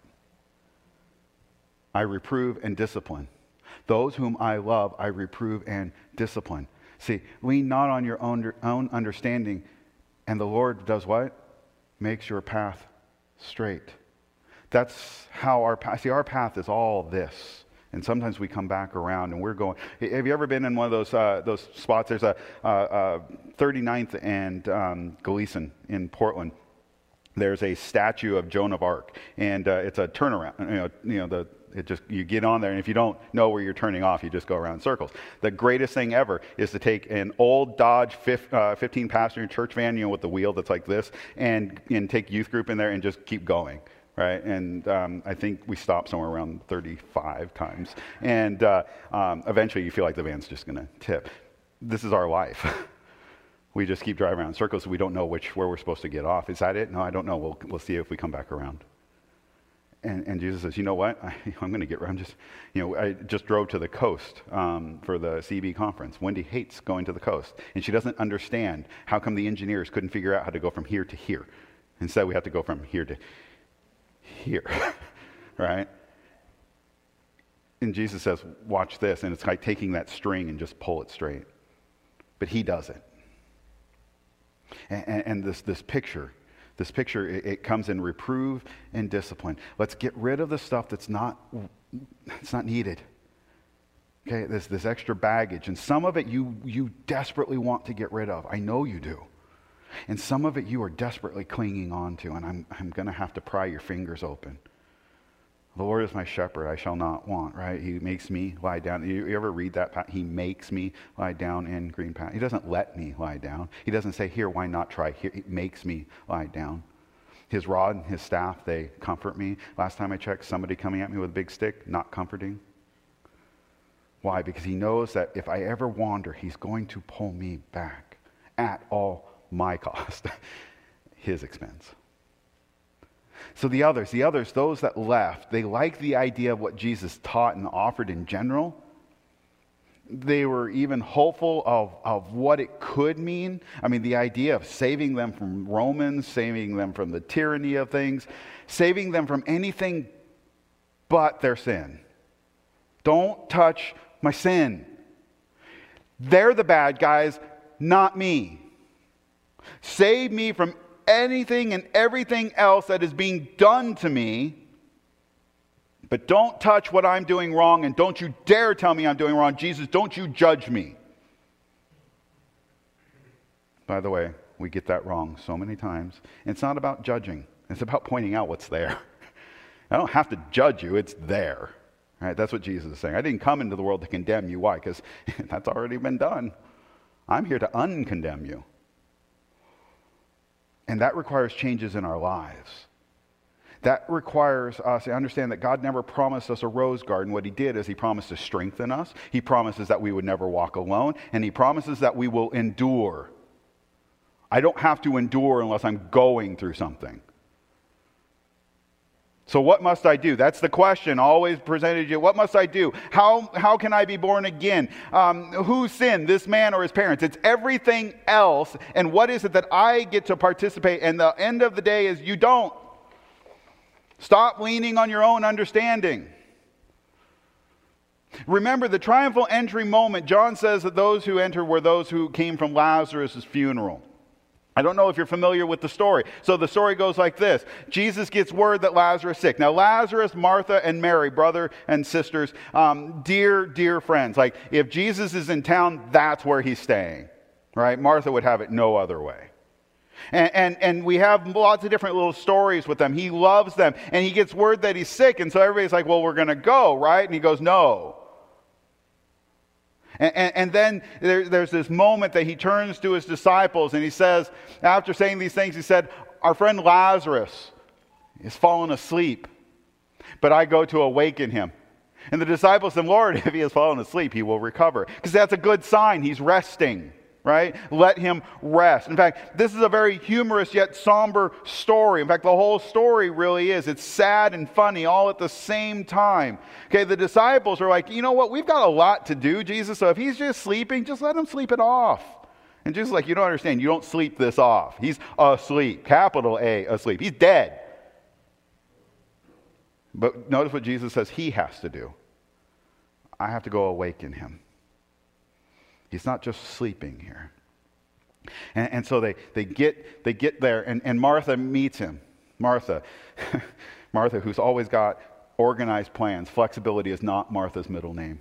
I reprove and discipline. Those whom I love, I reprove and discipline. See, lean not on your own, own understanding. And the Lord does what? Makes your path straight. That's how our path, see, our path is all this. And sometimes we come back around and we're going, have you ever been in one of those uh, those spots? There's a uh, uh, thirty-ninth and um, Gleason in Portland. There's a statue of Joan of Arc. And uh, it's a turnaround, you know, you know the It just, you get on there, and if you don't know where you're turning off, you just go around in circles. The greatest thing ever is to take an old Dodge fifteen passenger church van, you know, with the wheel that's like this, and, and take youth group in there and just keep going, right? And um, I think we stopped somewhere around thirty-five times. And uh, um, eventually you feel like the van's just going to tip. This is our life. We just keep driving around in circles, so we don't know which where we're supposed to get off. Is that it? No, I don't know. We'll, we'll see if we come back around. And, and Jesus says, you know what? I, I'm going to get around. Just, you know, I just drove to the coast um, for the C B conference. Wendy hates going to the coast, and she doesn't understand how come the engineers couldn't figure out how to go from here to here. Instead, we have to go from here to here, right? And Jesus says, watch this, and it's like taking that string and just pull it straight. But he does it. And, and, and this this picture. This picture, it, it comes in reprove and discipline. Let's get rid of the stuff that's not, it's not needed. Okay, this this extra baggage. And some of it you you desperately want to get rid of. I know you do. And some of it you are desperately clinging on to. And I'm, I'm going to have to pry your fingers open. The Lord is my shepherd, I shall not want, right? He makes me lie down. You, you ever read that? He makes me lie down in green pastures. He doesn't let me lie down. He doesn't say, here, why not try? Here, he makes me lie down. His rod and his staff, they comfort me. Last time I checked, somebody coming at me with a big stick, not comforting. Why? Because he knows that if I ever wander, he's going to pull me back at all my cost, his expense. So the others, the others, those that left, they liked the idea of what Jesus taught and offered in general. They were even hopeful of, of what it could mean. I mean, the idea of saving them from Romans, saving them from the tyranny of things, saving them from anything but their sin. Don't touch my sin. They're the bad guys, not me. Save me from anything and everything else that is being done to me, but don't touch what I'm doing wrong, and don't you dare tell me I'm doing wrong. Jesus, don't you judge me. By the way, we get that wrong so many times. It's not about judging. It's about pointing out what's there. I don't have to judge you. It's there. Right? That's what Jesus is saying. I didn't come into the world to condemn you. Why? Because that's already been done. I'm here to uncondemn you. And that requires changes in our lives. That requires us to understand that God never promised us a rose garden. What he did is he promised to strengthen us. He promises that we would never walk alone. And he promises that we will endure. I don't have to endure unless I'm going through something. So what must I do? That's the question always presented to you. What must I do? How, how can I be born again? Um, who sinned, this man or his parents? It's everything else. And what is it that I get to participate? And the end of the day is you don't. Stop leaning on your own understanding. Remember the triumphal entry moment. John says that those who enter were those who came from Lazarus' funeral. I don't know if you're familiar with the story. So the story goes like this. Jesus gets word that Lazarus is sick. Now Lazarus, Martha, and Mary, brother and sisters, um, dear, dear friends. Like if Jesus is in town, that's where he's staying. Right? Martha would have it no other way. And, and, and we have lots of different little stories with them. He loves them. And he gets word that he's sick. And so everybody's like, well, we're going to go, right? And he goes, no. And, and, and then there, there's this moment that he turns to his disciples and he says, after saying these things, he said, our friend Lazarus is fallen asleep, but I go to awaken him. And the disciples said, Lord, if he has fallen asleep, he will recover. Because that's a good sign. He's resting. Right? Let him rest. In fact, this is a very humorous yet somber story. In fact, the whole story really is. It's sad and funny all at the same time. Okay, the disciples are like, you know what? We've got a lot to do, Jesus. So if he's just sleeping, just let him sleep it off. And Jesus is like, you don't understand. You don't sleep this off. He's asleep. Capital A, asleep. He's dead. But notice what Jesus says he has to do. I have to go awaken him. He's not just sleeping here. And, and so they, they, get, they get there, and, and Martha meets him. Martha, Martha, who's always got organized plans. Flexibility is not Martha's middle name.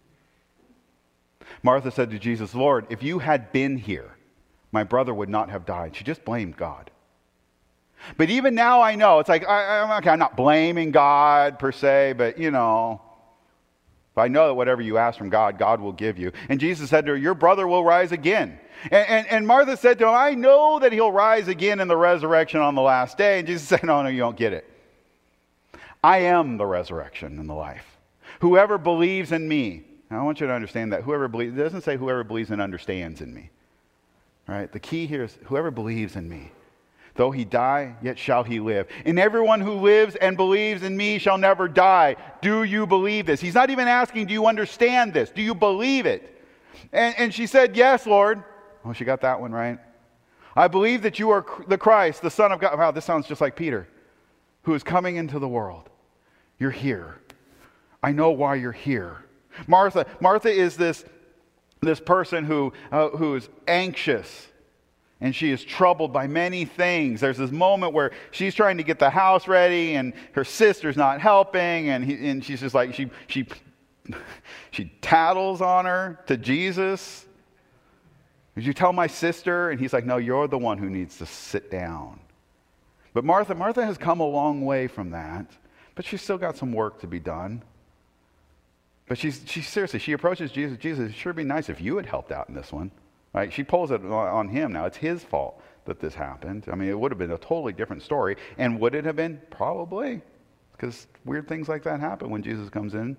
Martha said to Jesus, Lord, if you had been here, my brother would not have died. She just blamed God. But even now I know, it's like, I, I'm, okay, I'm not blaming God per se, but you know, but I know that whatever you ask from God, God will give you. And Jesus said to her, your brother will rise again. And, and, and Martha said to him, I know that he'll rise again in the resurrection on the last day. And Jesus said, no, no, you don't get it. I am the resurrection and the life. Whoever believes in me, and I want you to understand that whoever believes, it doesn't say whoever believes and understands in me. Right? The key here is whoever believes in me. Though he die, yet shall he live. And everyone who lives and believes in me shall never die. Do you believe this? He's not even asking, do you understand this? Do you believe it? And, and she said, yes, Lord. Oh, she got that one right. I believe that you are the Christ, the Son of God. Wow, this sounds just like Peter, who is coming into the world. You're here. I know why you're here. Martha, Martha is this, this person who, uh, who is anxious. And she is troubled by many things. There's this moment where she's trying to get the house ready and her sister's not helping. And, he, and she's just like, she, she, she tattles on her to Jesus. Did you tell my sister? And he's like, no, you're the one who needs to sit down. But Martha, Martha has come a long way from that. But she's still got some work to be done. But she's, she's seriously, she approaches Jesus. Jesus, it'd sure be nice if you had helped out in this one. Right? She pulls it on him now. It's his fault that this happened. I mean, it would have been a totally different story. And would it have been? Probably. Because weird things like that happen when Jesus comes in.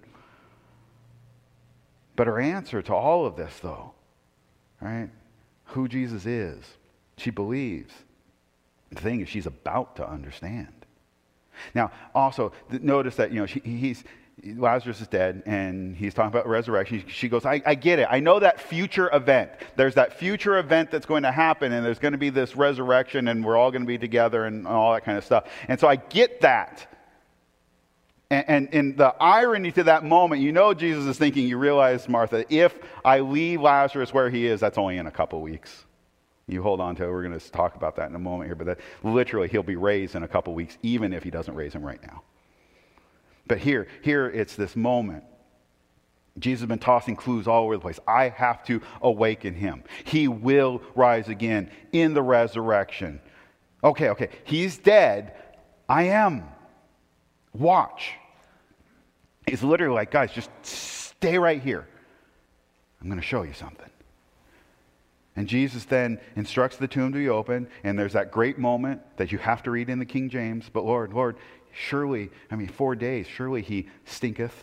But her answer to all of this, though, right? Who Jesus is, she believes. The thing is, she's about to understand. Now, also, notice that, you know, she, he's... Lazarus is dead, and he's talking about resurrection. She goes, I, I get it. I know that future event. There's that future event that's going to happen, and there's going to be this resurrection, and we're all going to be together, and all that kind of stuff. And so I get that. And, and, and the irony to that moment, you know Jesus is thinking, you realize, Martha, if I leave Lazarus where he is, that's only in a couple weeks. You hold on to it. We're going to talk about that in a moment here, but that literally he'll be raised in a couple weeks, even if he doesn't raise him right now. But here, here it's this moment. Jesus has been tossing clues all over the place. I have to awaken him. He will rise again in the resurrection. Okay, okay. He's dead. I am. Watch. It's literally like, guys, just stay right here. I'm going to show you something. And Jesus then instructs the tomb to be open, and there's that great moment that you have to read in the King James. But Lord, Lord, surely, I mean, four days, surely he stinketh.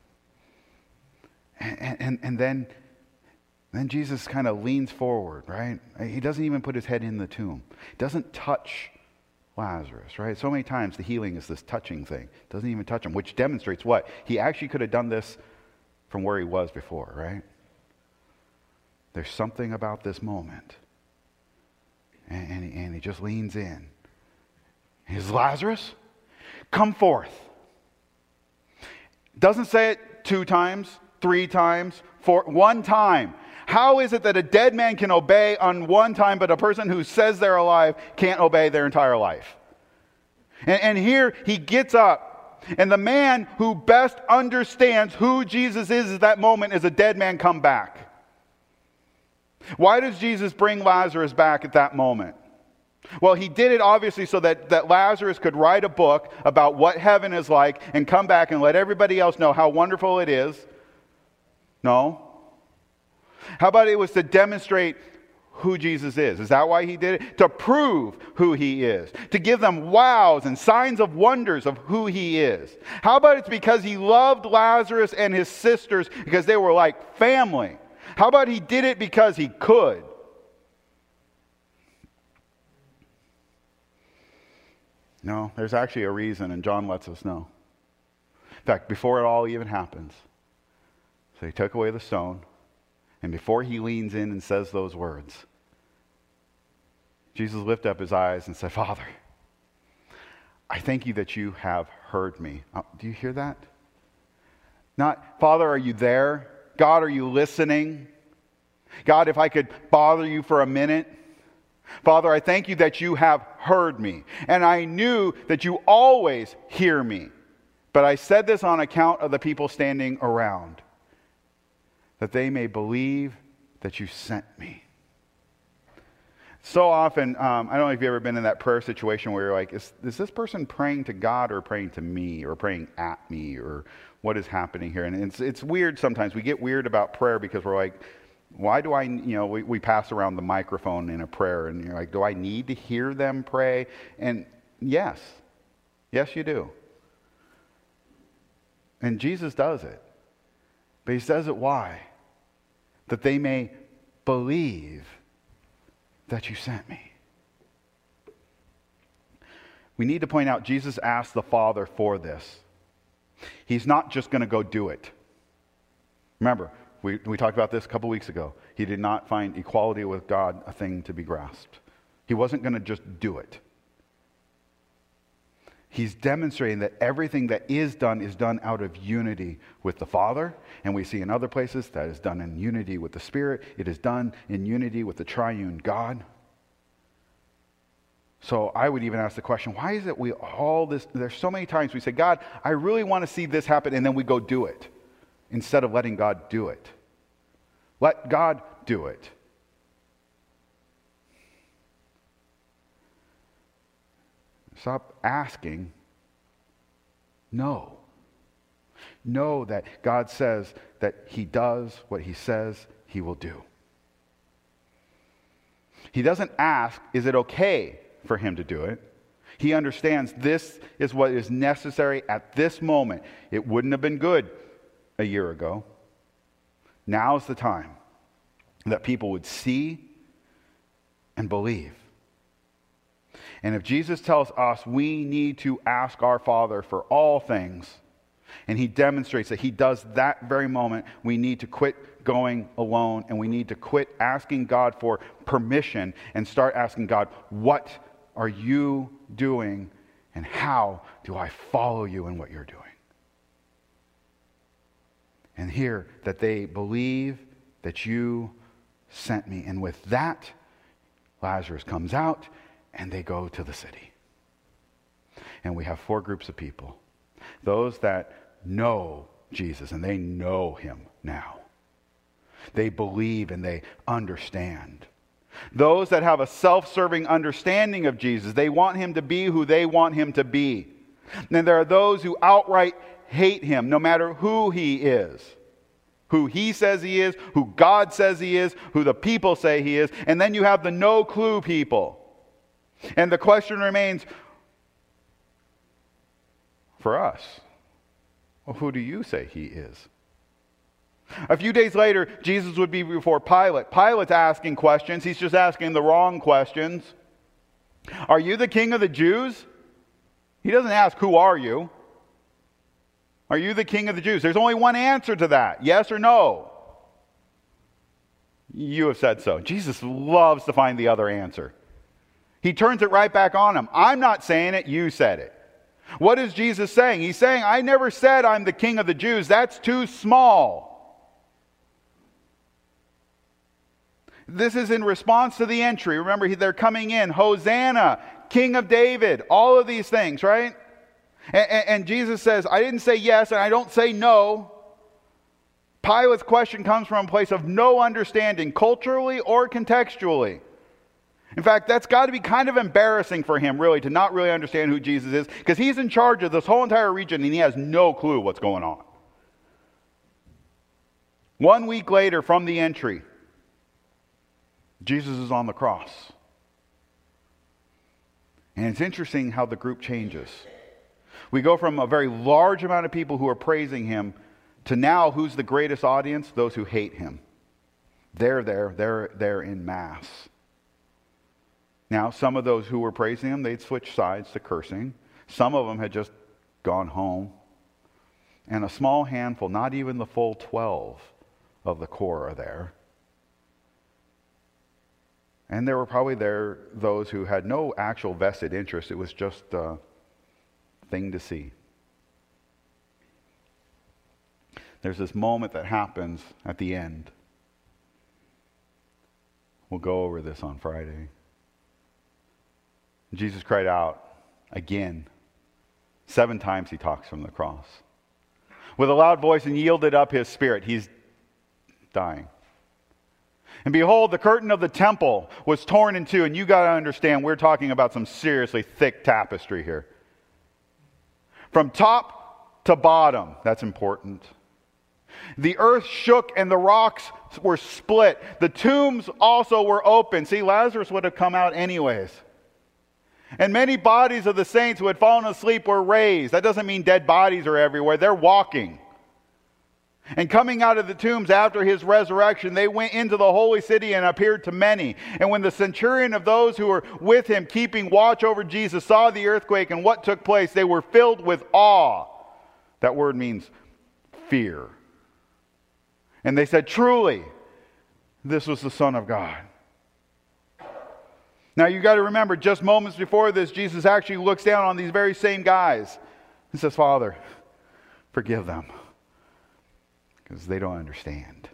And, and, and then, then Jesus kind of leans forward, right? He doesn't even put his head in the tomb. He doesn't touch Lazarus, right? So many times the healing is this touching thing. Doesn't even touch him, which demonstrates what? He actually could have done this from where he was before, right? There's something about this moment. And, and, he, and he just leans in. He says, Lazarus, come forth. Doesn't say it two times, three times, four, one time. How is it that a dead man can obey on one time, but a person who says they're alive can't obey their entire life? And, and here he gets up, and the man who best understands who Jesus is at that moment is a dead man come back. Why does Jesus bring Lazarus back at that moment? Well, he did it obviously so that, that Lazarus could write a book about what heaven is like and come back and let everybody else know how wonderful it is. No. How about it was to demonstrate who Jesus is? Is that why he did it? To prove who he is. To give them wows and signs of wonders of who he is. How about it's because he loved Lazarus and his sisters because they were like family? How about he did it because he could? No, there's actually a reason, and John lets us know. In fact, before it all even happens, so he took away the stone, and before he leans in and says those words, Jesus lifted up his eyes and said, Father, I thank you that you have heard me. Oh, do you hear that? Not, Father, are you there? God, are you listening? God, if I could bother you for a minute. Father, I thank you that you have heard me. And I knew that you always hear me. But I said this on account of the people standing around, that they may believe that you sent me. So often, um, I don't know if you've ever been in that prayer situation where you're like, is, is this person praying to God or praying to me or praying at me, or what is happening here? And it's it's weird sometimes. We get weird about prayer because we're like, why do I, you know, we, we pass around the microphone in a prayer and you're like, do I need to hear them pray? And yes, yes you do. And Jesus does it. But he says it why? That they may believe that you sent me. We need to point out Jesus asked the Father for this. He's not just going to go do it. Remember, we, we talked about this a couple weeks ago. He did not find equality with God a thing to be grasped. He wasn't going to just do it. He's demonstrating that everything that is done is done out of unity with the Father. And we see in other places that is done in unity with the Spirit. It is done in unity with the triune God. So I would even ask the question, why is it we all this, there's so many times we say, God, I really want to see this happen, and then we go do it instead of letting God do it. Let God do it. Stop asking. Know. Know that God says that he does what he says he will do. He doesn't ask, is it okay for him to do it? He understands this is what is necessary at this moment. It wouldn't have been good a year ago. Now's the time that people would see and believe. And if Jesus tells us we need to ask our Father for all things, and he demonstrates that he does that very moment, we need to quit going alone, and we need to quit asking God for permission and start asking God, what are you doing, and how do I follow you in what you're doing? And here, that they believe that you sent me. And with that, Lazarus comes out, and they go to the city. And we have four groups of people. Those that know Jesus, and they know him now. They believe and they understand. Those that have a self-serving understanding of Jesus, they want him to be who they want him to be. And there are those who outright hate him, no matter who he is. Who he says he is, who God says he is, who the people say he is. And then you have the no clue people. And the question remains, for us, well, who do you say he is? A few days later, Jesus would be before Pilate. Pilate's asking questions. He's just asking the wrong questions. Are you the king of the Jews? He doesn't ask, who are you? Are you the king of the Jews? There's only one answer to that, yes or no. You have said so. Jesus loves to find the other answer. He turns it right back on him. I'm not saying it, you said it. What is Jesus saying? He's saying, I never said I'm the king of the Jews. That's too small. This is in response to the entry. Remember, they're coming in. Hosanna, King of David, all of these things, right? And, and, and Jesus says, I didn't say yes and I don't say no. Pilate's question comes from a place of no understanding, culturally or contextually. In fact, that's got to be kind of embarrassing for him, really, to not really understand who Jesus is, because he's in charge of this whole entire region and he has no clue what's going on. One week later from the entry, Jesus is on the cross. And it's interesting how the group changes. We go from a very large amount of people who are praising him to now who's the greatest audience? Those who hate him. They're there, they're there in mass. Now, some of those who were praising him, they'd switch sides to cursing. Some of them had just gone home. And a small handful, not even the full twelve of the core are there. And there were probably there those who had no actual vested interest. It was just a thing to see. There's this moment that happens at the end. We'll go over this on Friday. Jesus cried out again. Seven times he talks from the cross. With a loud voice and yielded up his spirit. He's dying. And behold, the curtain of the temple was torn in two. And you got to understand, we're talking about some seriously thick tapestry here. From top to bottom. That's important. The earth shook and the rocks were split. The tombs also were open. See, Lazarus would have come out anyways. And many bodies of the saints who had fallen asleep were raised. That doesn't mean dead bodies are everywhere. They're walking. And coming out of the tombs after his resurrection, they went into the holy city and appeared to many. And when the centurion of those who were with him, keeping watch over Jesus, saw the earthquake and what took place, they were filled with awe. That word means fear. And they said, truly, this was the Son of God. Now you got to remember, just moments before this, Jesus actually looks down on these very same guys and says, Father, forgive them, because they don't understand.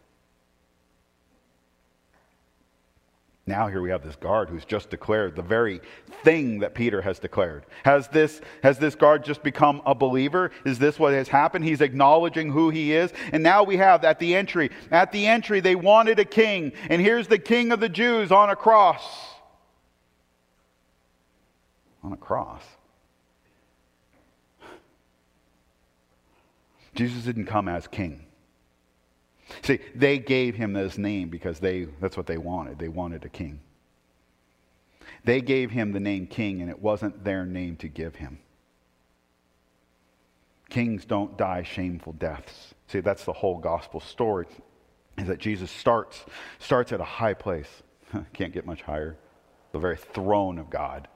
Now here we have this guard who's just declared the very thing that Peter has declared. Has this, has this guard just become a believer? Is this what has happened? He's acknowledging who he is. And now we have at the entry, at the entry they wanted a king. And here's the King of the Jews on a cross. On a cross. Jesus didn't come as king. See, they gave him this name because they that's what they wanted. They wanted a king. They gave him the name king, and it wasn't their name to give him. Kings don't die shameful deaths. See, that's the whole gospel story, is that Jesus starts, starts at a high place. Can't get much higher. The very throne of God.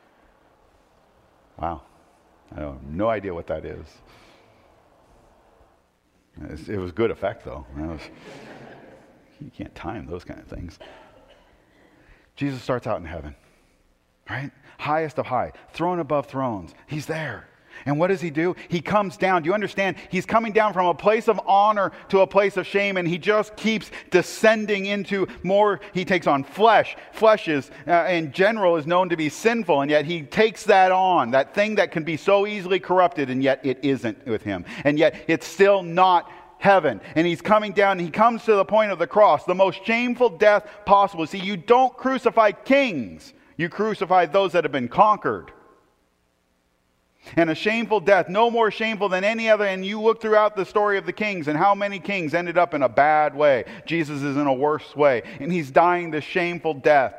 Wow. I have no idea what that is. It was good effect, though. Was, you can't time those kind of things. Jesus starts out in heaven, right? Highest of high, throne above thrones. He's there. And what does he do? He comes down. Do you understand? He's coming down from a place of honor to a place of shame, and he just keeps descending into more. He takes on flesh. Flesh is, uh, in general, is known to be sinful, and yet he takes that on, that thing that can be so easily corrupted, and yet it isn't with him. And yet it's still not heaven. And he's coming down, and he comes to the point of the cross, the most shameful death possible. See, you don't crucify kings. You crucify those that have been conquered. And a shameful death, no more shameful than any other. And you look throughout the story of the kings, and how many kings ended up in a bad way. Jesus is in a worse way, and he's dying this shameful death.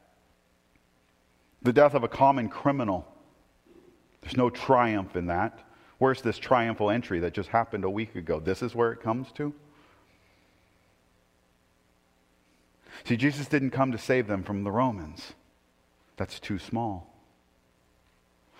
The death of a common criminal. There's no triumph in that. Where's this triumphal entry that just happened a week ago? This is where it comes to? See, Jesus didn't come to save them from the Romans. That's too small.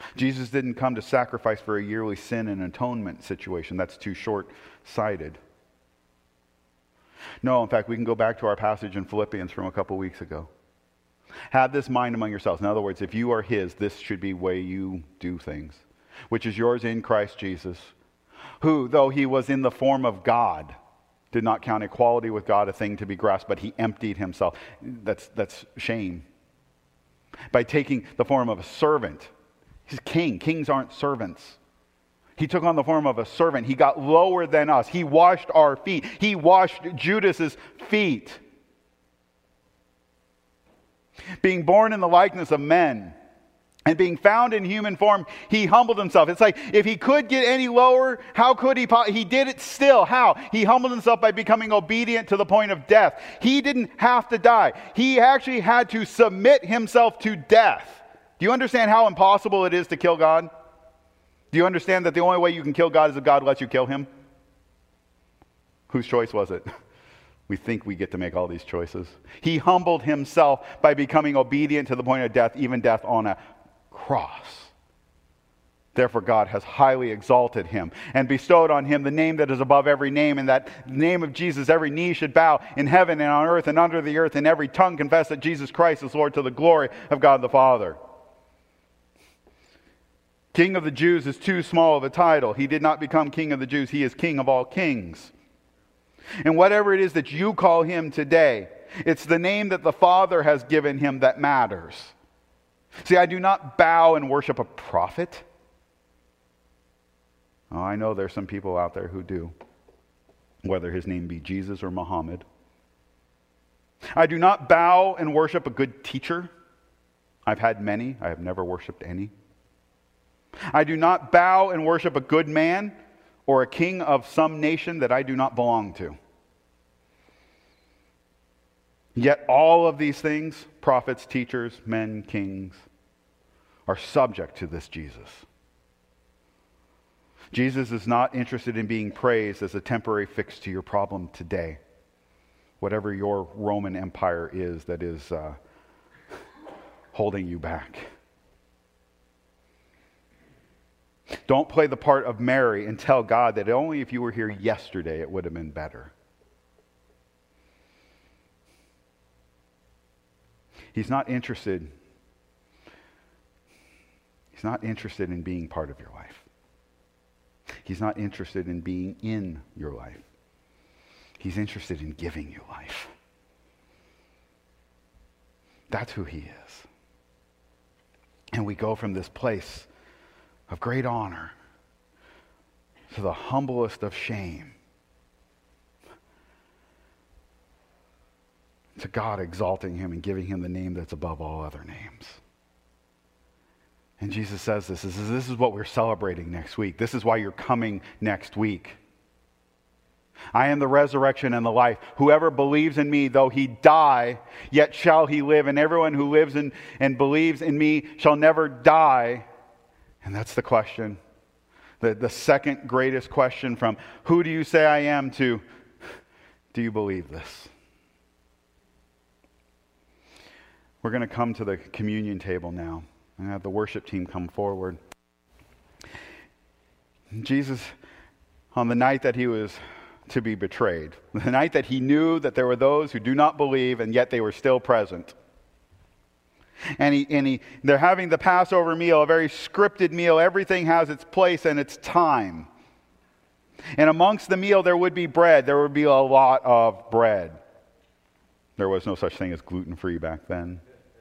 Jesus didn't come to sacrifice for a yearly sin and atonement situation. That's too short-sighted. No, in fact, we can go back to our passage in Philippians from a couple weeks ago. Have this mind among yourselves. In other words, if you are his, this should be the way you do things, which is yours in Christ Jesus, who, though he was in the form of God, did not count equality with God a thing to be grasped, but he emptied himself. That's, that's shame. By taking the form of a servant. He's king. Kings aren't servants. He took on the form of a servant. He got lower than us. He washed our feet. He washed Judas's feet. Being born in the likeness of men and being found in human form, he humbled himself. It's like if he could get any lower, how could he? He did it still. How? He humbled himself by becoming obedient to the point of death. He didn't have to die. He actually had to submit himself to death. Do you understand how impossible it is to kill God? Do you understand that the only way you can kill God is if God lets you kill him? Whose choice was it? We think we get to make all these choices. He humbled himself by becoming obedient to the point of death, even death on a cross. Therefore, God has highly exalted him and bestowed on him the name that is above every name, and that name of Jesus every knee should bow in heaven and on earth and under the earth, and every tongue confess that Jesus Christ is Lord, to the glory of God the Father. King of the Jews is too small of a title. He did not become King of the Jews. He is King of all kings. And whatever it is that you call him today, it's the name that the Father has given him that matters. See, I do not bow and worship a prophet. Oh, I know there's some people out there who do, whether his name be Jesus or Muhammad. I do not bow and worship a good teacher. I've had many. I have never worshiped any. I do not bow and worship a good man or a king of some nation that I do not belong to. Yet all of these things, prophets, teachers, men, kings, are subject to this Jesus. Jesus is not interested in being praised as a temporary fix to your problem today. Whatever your Roman Empire is that is uh, holding you back. Don't play the part of Mary and tell God that only if you were here yesterday it would have been better. He's not interested. He's not interested in being part of your life. He's not interested in being in your life. He's interested in giving you life. That's who he is. And we go from this place of great honor to the humblest of shame, to God exalting him and giving him the name that's above all other names. And Jesus says this, this is, this is what we're celebrating next week. This is why you're coming next week. I am the resurrection and the life. Whoever believes in me, though he die, yet shall he live. And everyone who lives in, and believes in me shall never die. And that's the question. The, the second greatest question from who do you say I am to do you believe this? We're going to come to the communion table now and have the worship team come forward. Jesus, on the night that he was to be betrayed, the night that he knew that there were those who do not believe and yet they were still present. And, he, and he, they're having the Passover meal, a very scripted meal. Everything has its place and its time. And amongst the meal, there would be bread. There would be a lot of bread. There was no such thing as gluten-free back then.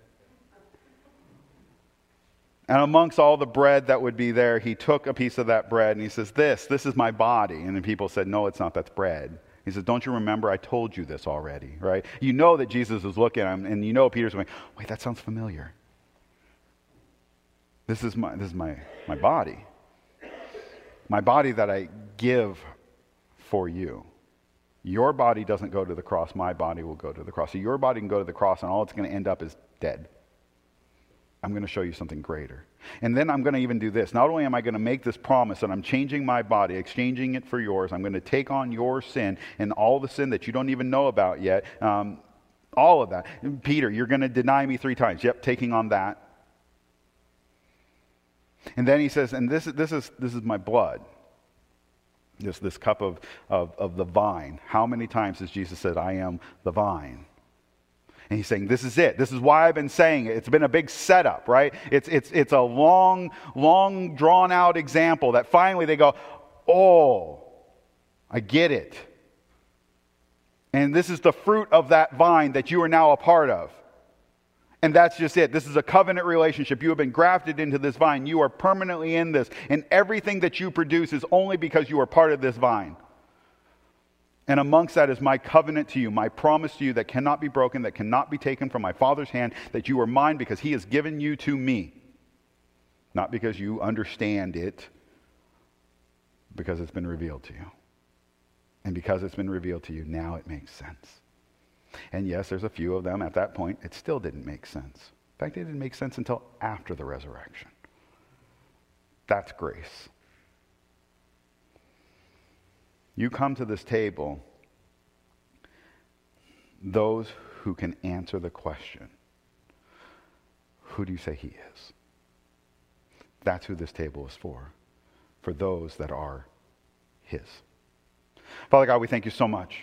And amongst all the bread that would be there, he took a piece of that bread and he says, this, this is my body. And then people said, no, it's not, that's bread. He says, don't you remember? I told you this already, right? You know that Jesus is looking at him, and you know Peter's going, wait, that sounds familiar. This is my, this is my, my body. My body that I give for you. Your body doesn't go to the cross. My body will go to the cross. So your body can go to the cross, and all it's going to end up is dead. I'm going to show you something greater. And then I'm going to even do this. Not only am I going to make this promise that I'm changing my body, exchanging it for yours, I'm going to take on your sin and all the sin that you don't even know about yet. Um, all of that. Peter, you're going to deny me three times. Yep, taking on that. And then he says, and this, this, is, this is my blood. This, this cup of, of, of the vine. How many times has Jesus said, I am the vine? And he's saying, this is it. This is why I've been saying it. It's been a big setup, right? It's, it's, it's a long, long, drawn-out example that finally they go, oh, I get it. And this is the fruit of that vine that you are now a part of. And that's just it. This is a covenant relationship. You have been grafted into this vine. You are permanently in this. And everything that you produce is only because you are part of this vine. And amongst that is my covenant to you, my promise to you that cannot be broken, that cannot be taken from my Father's hand, that you are mine because he has given you to me. Not because you understand it, because it's been revealed to you. And because it's been revealed to you, now it makes sense. And yes, there's a few of them at that point. It still didn't make sense. In fact, it didn't make sense until after the resurrection. That's grace. You come to this table, those who can answer the question, who do you say he is? That's who this table is for, for those that are his. Father God, we thank you so much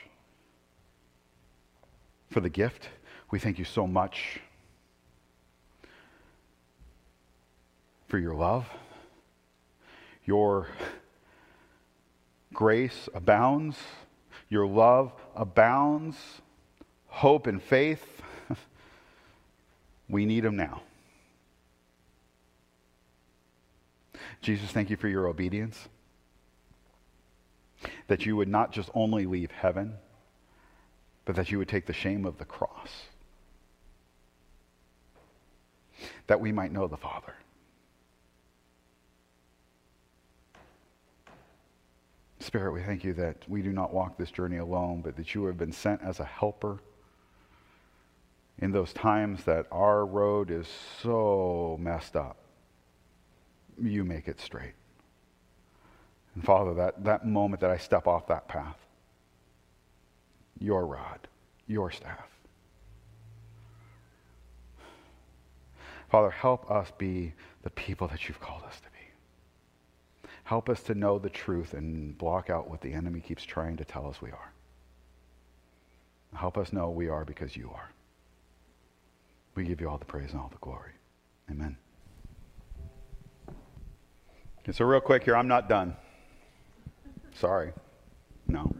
for the gift. We thank you so much for your love. Your grace abounds. Your love abounds. Hope and faith. We need them now. Jesus, thank you for your obedience. That you would not just only leave heaven, but that you would take the shame of the cross, that we might know the Father. Spirit, we thank you that we do not walk this journey alone, but that you have been sent as a helper in those times that our road is so messed up. You make it straight. And Father, that, that moment that I step off that path, your rod, your staff. Father, help us be the people that you've called us to be. Help us to know the truth and block out what the enemy keeps trying to tell us we are. Help us know we are because you are. We give you all the praise and all the glory. Amen. Okay, so real quick here, I'm not done. Sorry. No.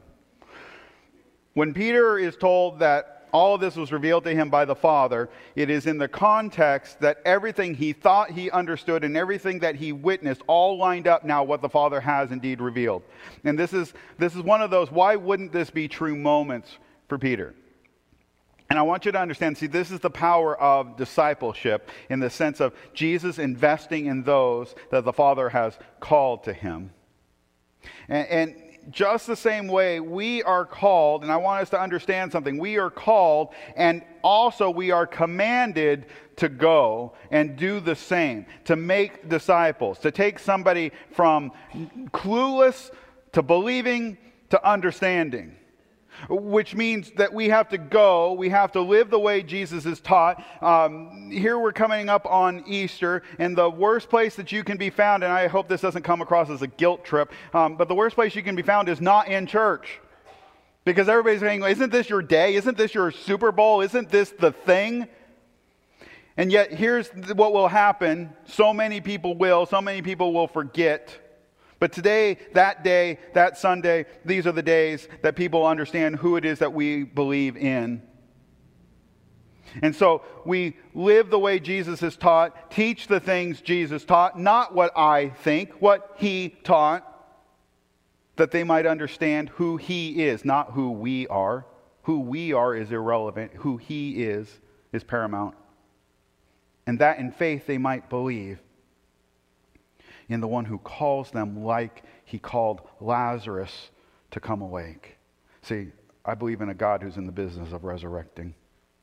When Peter is told that all of this was revealed to him by the Father, it is in the context that everything he thought he understood and everything that he witnessed all lined up now what the Father has indeed revealed. And this is this is one of those, why wouldn't this be true moments for Peter? And I want you to understand, see, this is the power of discipleship in the sense of Jesus investing in those that the Father has called to him. And, and just the same way, we are called, and I want us to understand something. We are called, and also we are commanded to go and do the same, to make disciples, to take somebody from clueless to believing to understanding. Which means that we have to go, we have to live the way Jesus is taught. Um, here we're coming up on Easter, and the worst place that you can be found, and I hope this doesn't come across as a guilt trip, um, but the worst place you can be found is not in church. Because everybody's saying, isn't this your day? Isn't this your Super Bowl? Isn't this the thing? And yet here's what will happen. So many people will, so many people will forget. But today, that day, that Sunday, these are the days that people understand who it is that we believe in. And so we live the way Jesus has taught, teach the things Jesus taught, not what I think, what he taught, that they might understand who he is, not who we are. Who we are is irrelevant. Who he is is paramount. And that in faith they might believe in the one who calls them like he called Lazarus to come awake. See, I believe in a God who's in the business of resurrecting.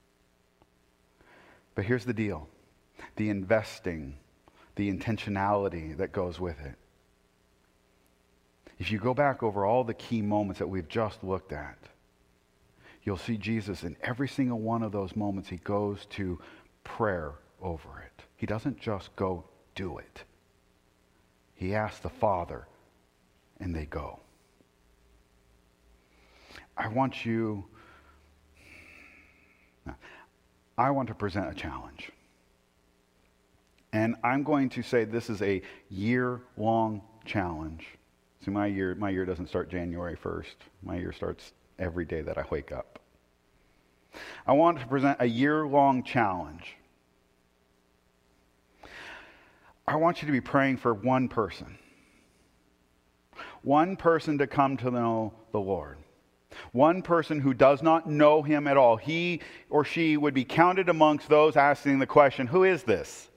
But here's the deal. The investing, the intentionality that goes with it. If you go back over all the key moments that we've just looked at, you'll see Jesus in every single one of those moments, he goes to prayer over it. He doesn't just go do it. He asks the Father, and they go. I want you, I want to present a challenge. And I'm going to say this is a year-long challenge. See, my year, my year doesn't start January first. My year starts every day that I wake up. I want to present a year-long challenge. I want you to be praying for one person. One person to come to know the Lord. One person who does not know him at all. He or she would be counted amongst those asking the question, who is this?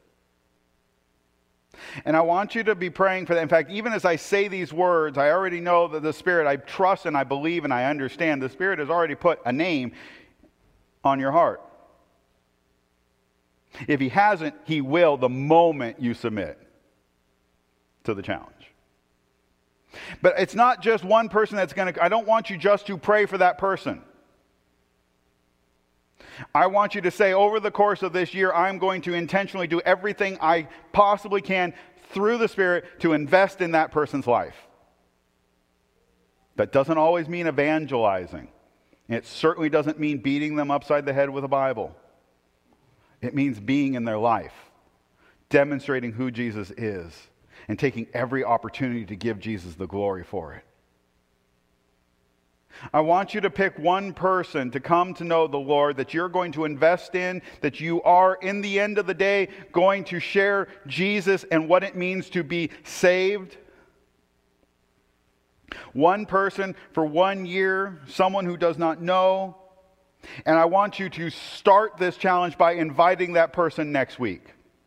And I want you to be praying for that. In fact, even as I say these words, I already know that the Spirit, I trust and I believe and I understand, the Spirit has already put a name on your heart. If he hasn't, he will the moment you submit to the challenge. But it's not just one person that's going to, I don't want you just to pray for that person. I want you to say, over the course of this year, I'm going to intentionally do everything I possibly can through the Spirit to invest in that person's life. That doesn't always mean evangelizing. It certainly doesn't mean beating them upside the head with a Bible. It means being in their life, demonstrating who Jesus is, and taking every opportunity to give Jesus the glory for it. I want you to pick one person to come to know the Lord that you're going to invest in, that you are, in the end of the day, going to share Jesus and what it means to be saved. One person for one year, someone who does not know. And I want you to start this challenge by inviting that person next week.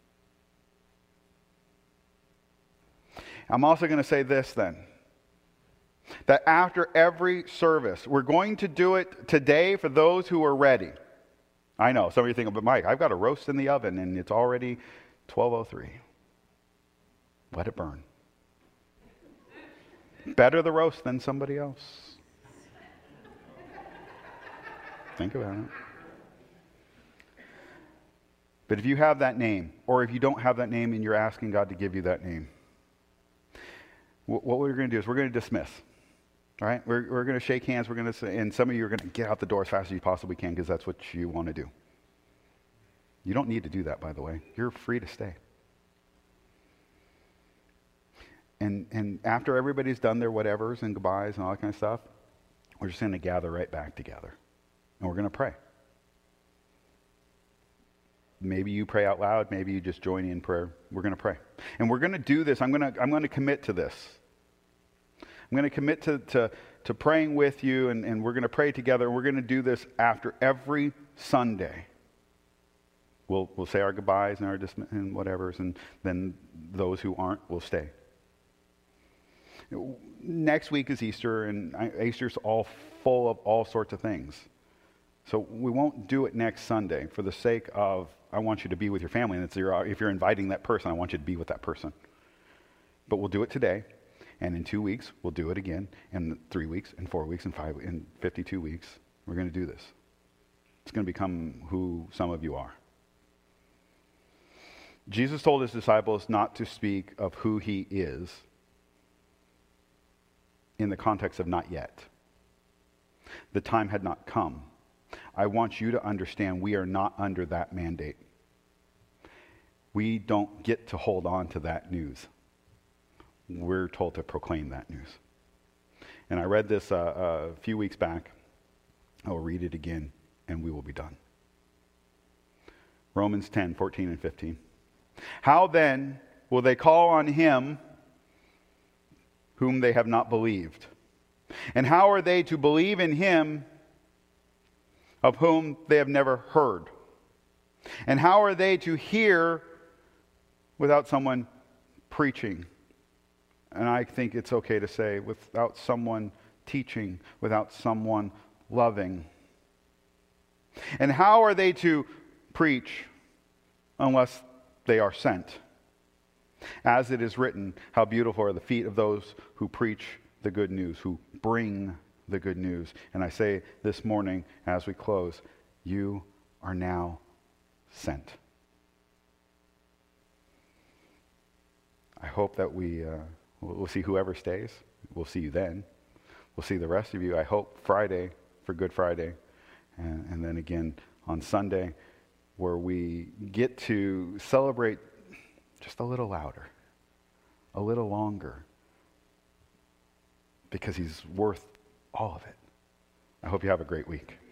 I'm also going to say this then. That after every service, we're going to do it today for those who are ready. I know, some of you think, but Mike, I've got a roast in the oven and it's already twelve oh three. Let it burn. Better the roast than somebody else. Think about it. But if you have that name, or if you don't have that name and you're asking God to give you that name, what we're going to do is we're going to dismiss. All right? We're, we're going to shake hands. We're going to say, and some of you are going to get out the door as fast as you possibly can because that's what you want to do. You don't need to do that, by the way. You're free to stay. And and after everybody's done their whatevers and goodbyes and all that kind of stuff, we're just going to gather right back together. And we're going to pray. Maybe you pray out loud. Maybe you just join in prayer. We're going to pray. And we're going to do this. I'm going to I'm going to commit to this. I'm going to commit to, to, to praying with you, and, and we're going to pray together. And we're going to do this after every Sunday. We'll we'll say our goodbyes and our dismiss and whatevers, and then those who aren't will stay. Next week is Easter, and Easter's all full of all sorts of things. So we won't do it next Sunday for the sake of, I want you to be with your family. And it's your, if you're inviting that person, I want you to be with that person. But we'll do it today. And in two weeks, we'll do it again. In three weeks, in four weeks, in five, in fifty-two weeks, we're going to do this. It's going to become who some of you are. Jesus told his disciples not to speak of who he is in the context of not yet. The time had not come. I want you to understand we are not under that mandate. We don't get to hold on to that news. We're told to proclaim that news. And I read this uh, a few weeks back. I will read it again, and we will be done. Romans ten, fourteen and fifteen. How then will they call on him whom they have not believed? And how are they to believe in him of whom they have never heard? And how are they to hear without someone preaching? And I think it's okay to say, without someone teaching, without someone loving. And how are they to preach unless they are sent? As it is written, how beautiful are the feet of those who preach the good news, who bring the good news. And I say this morning as we close, you are now sent. I hope that we, uh, we'll, we'll see whoever stays. We'll see you then. We'll see the rest of you, I hope, Friday for Good Friday. And, and then again on Sunday, where we get to celebrate just a little louder, a little longer, because he's worth all of it. I hope you have a great week.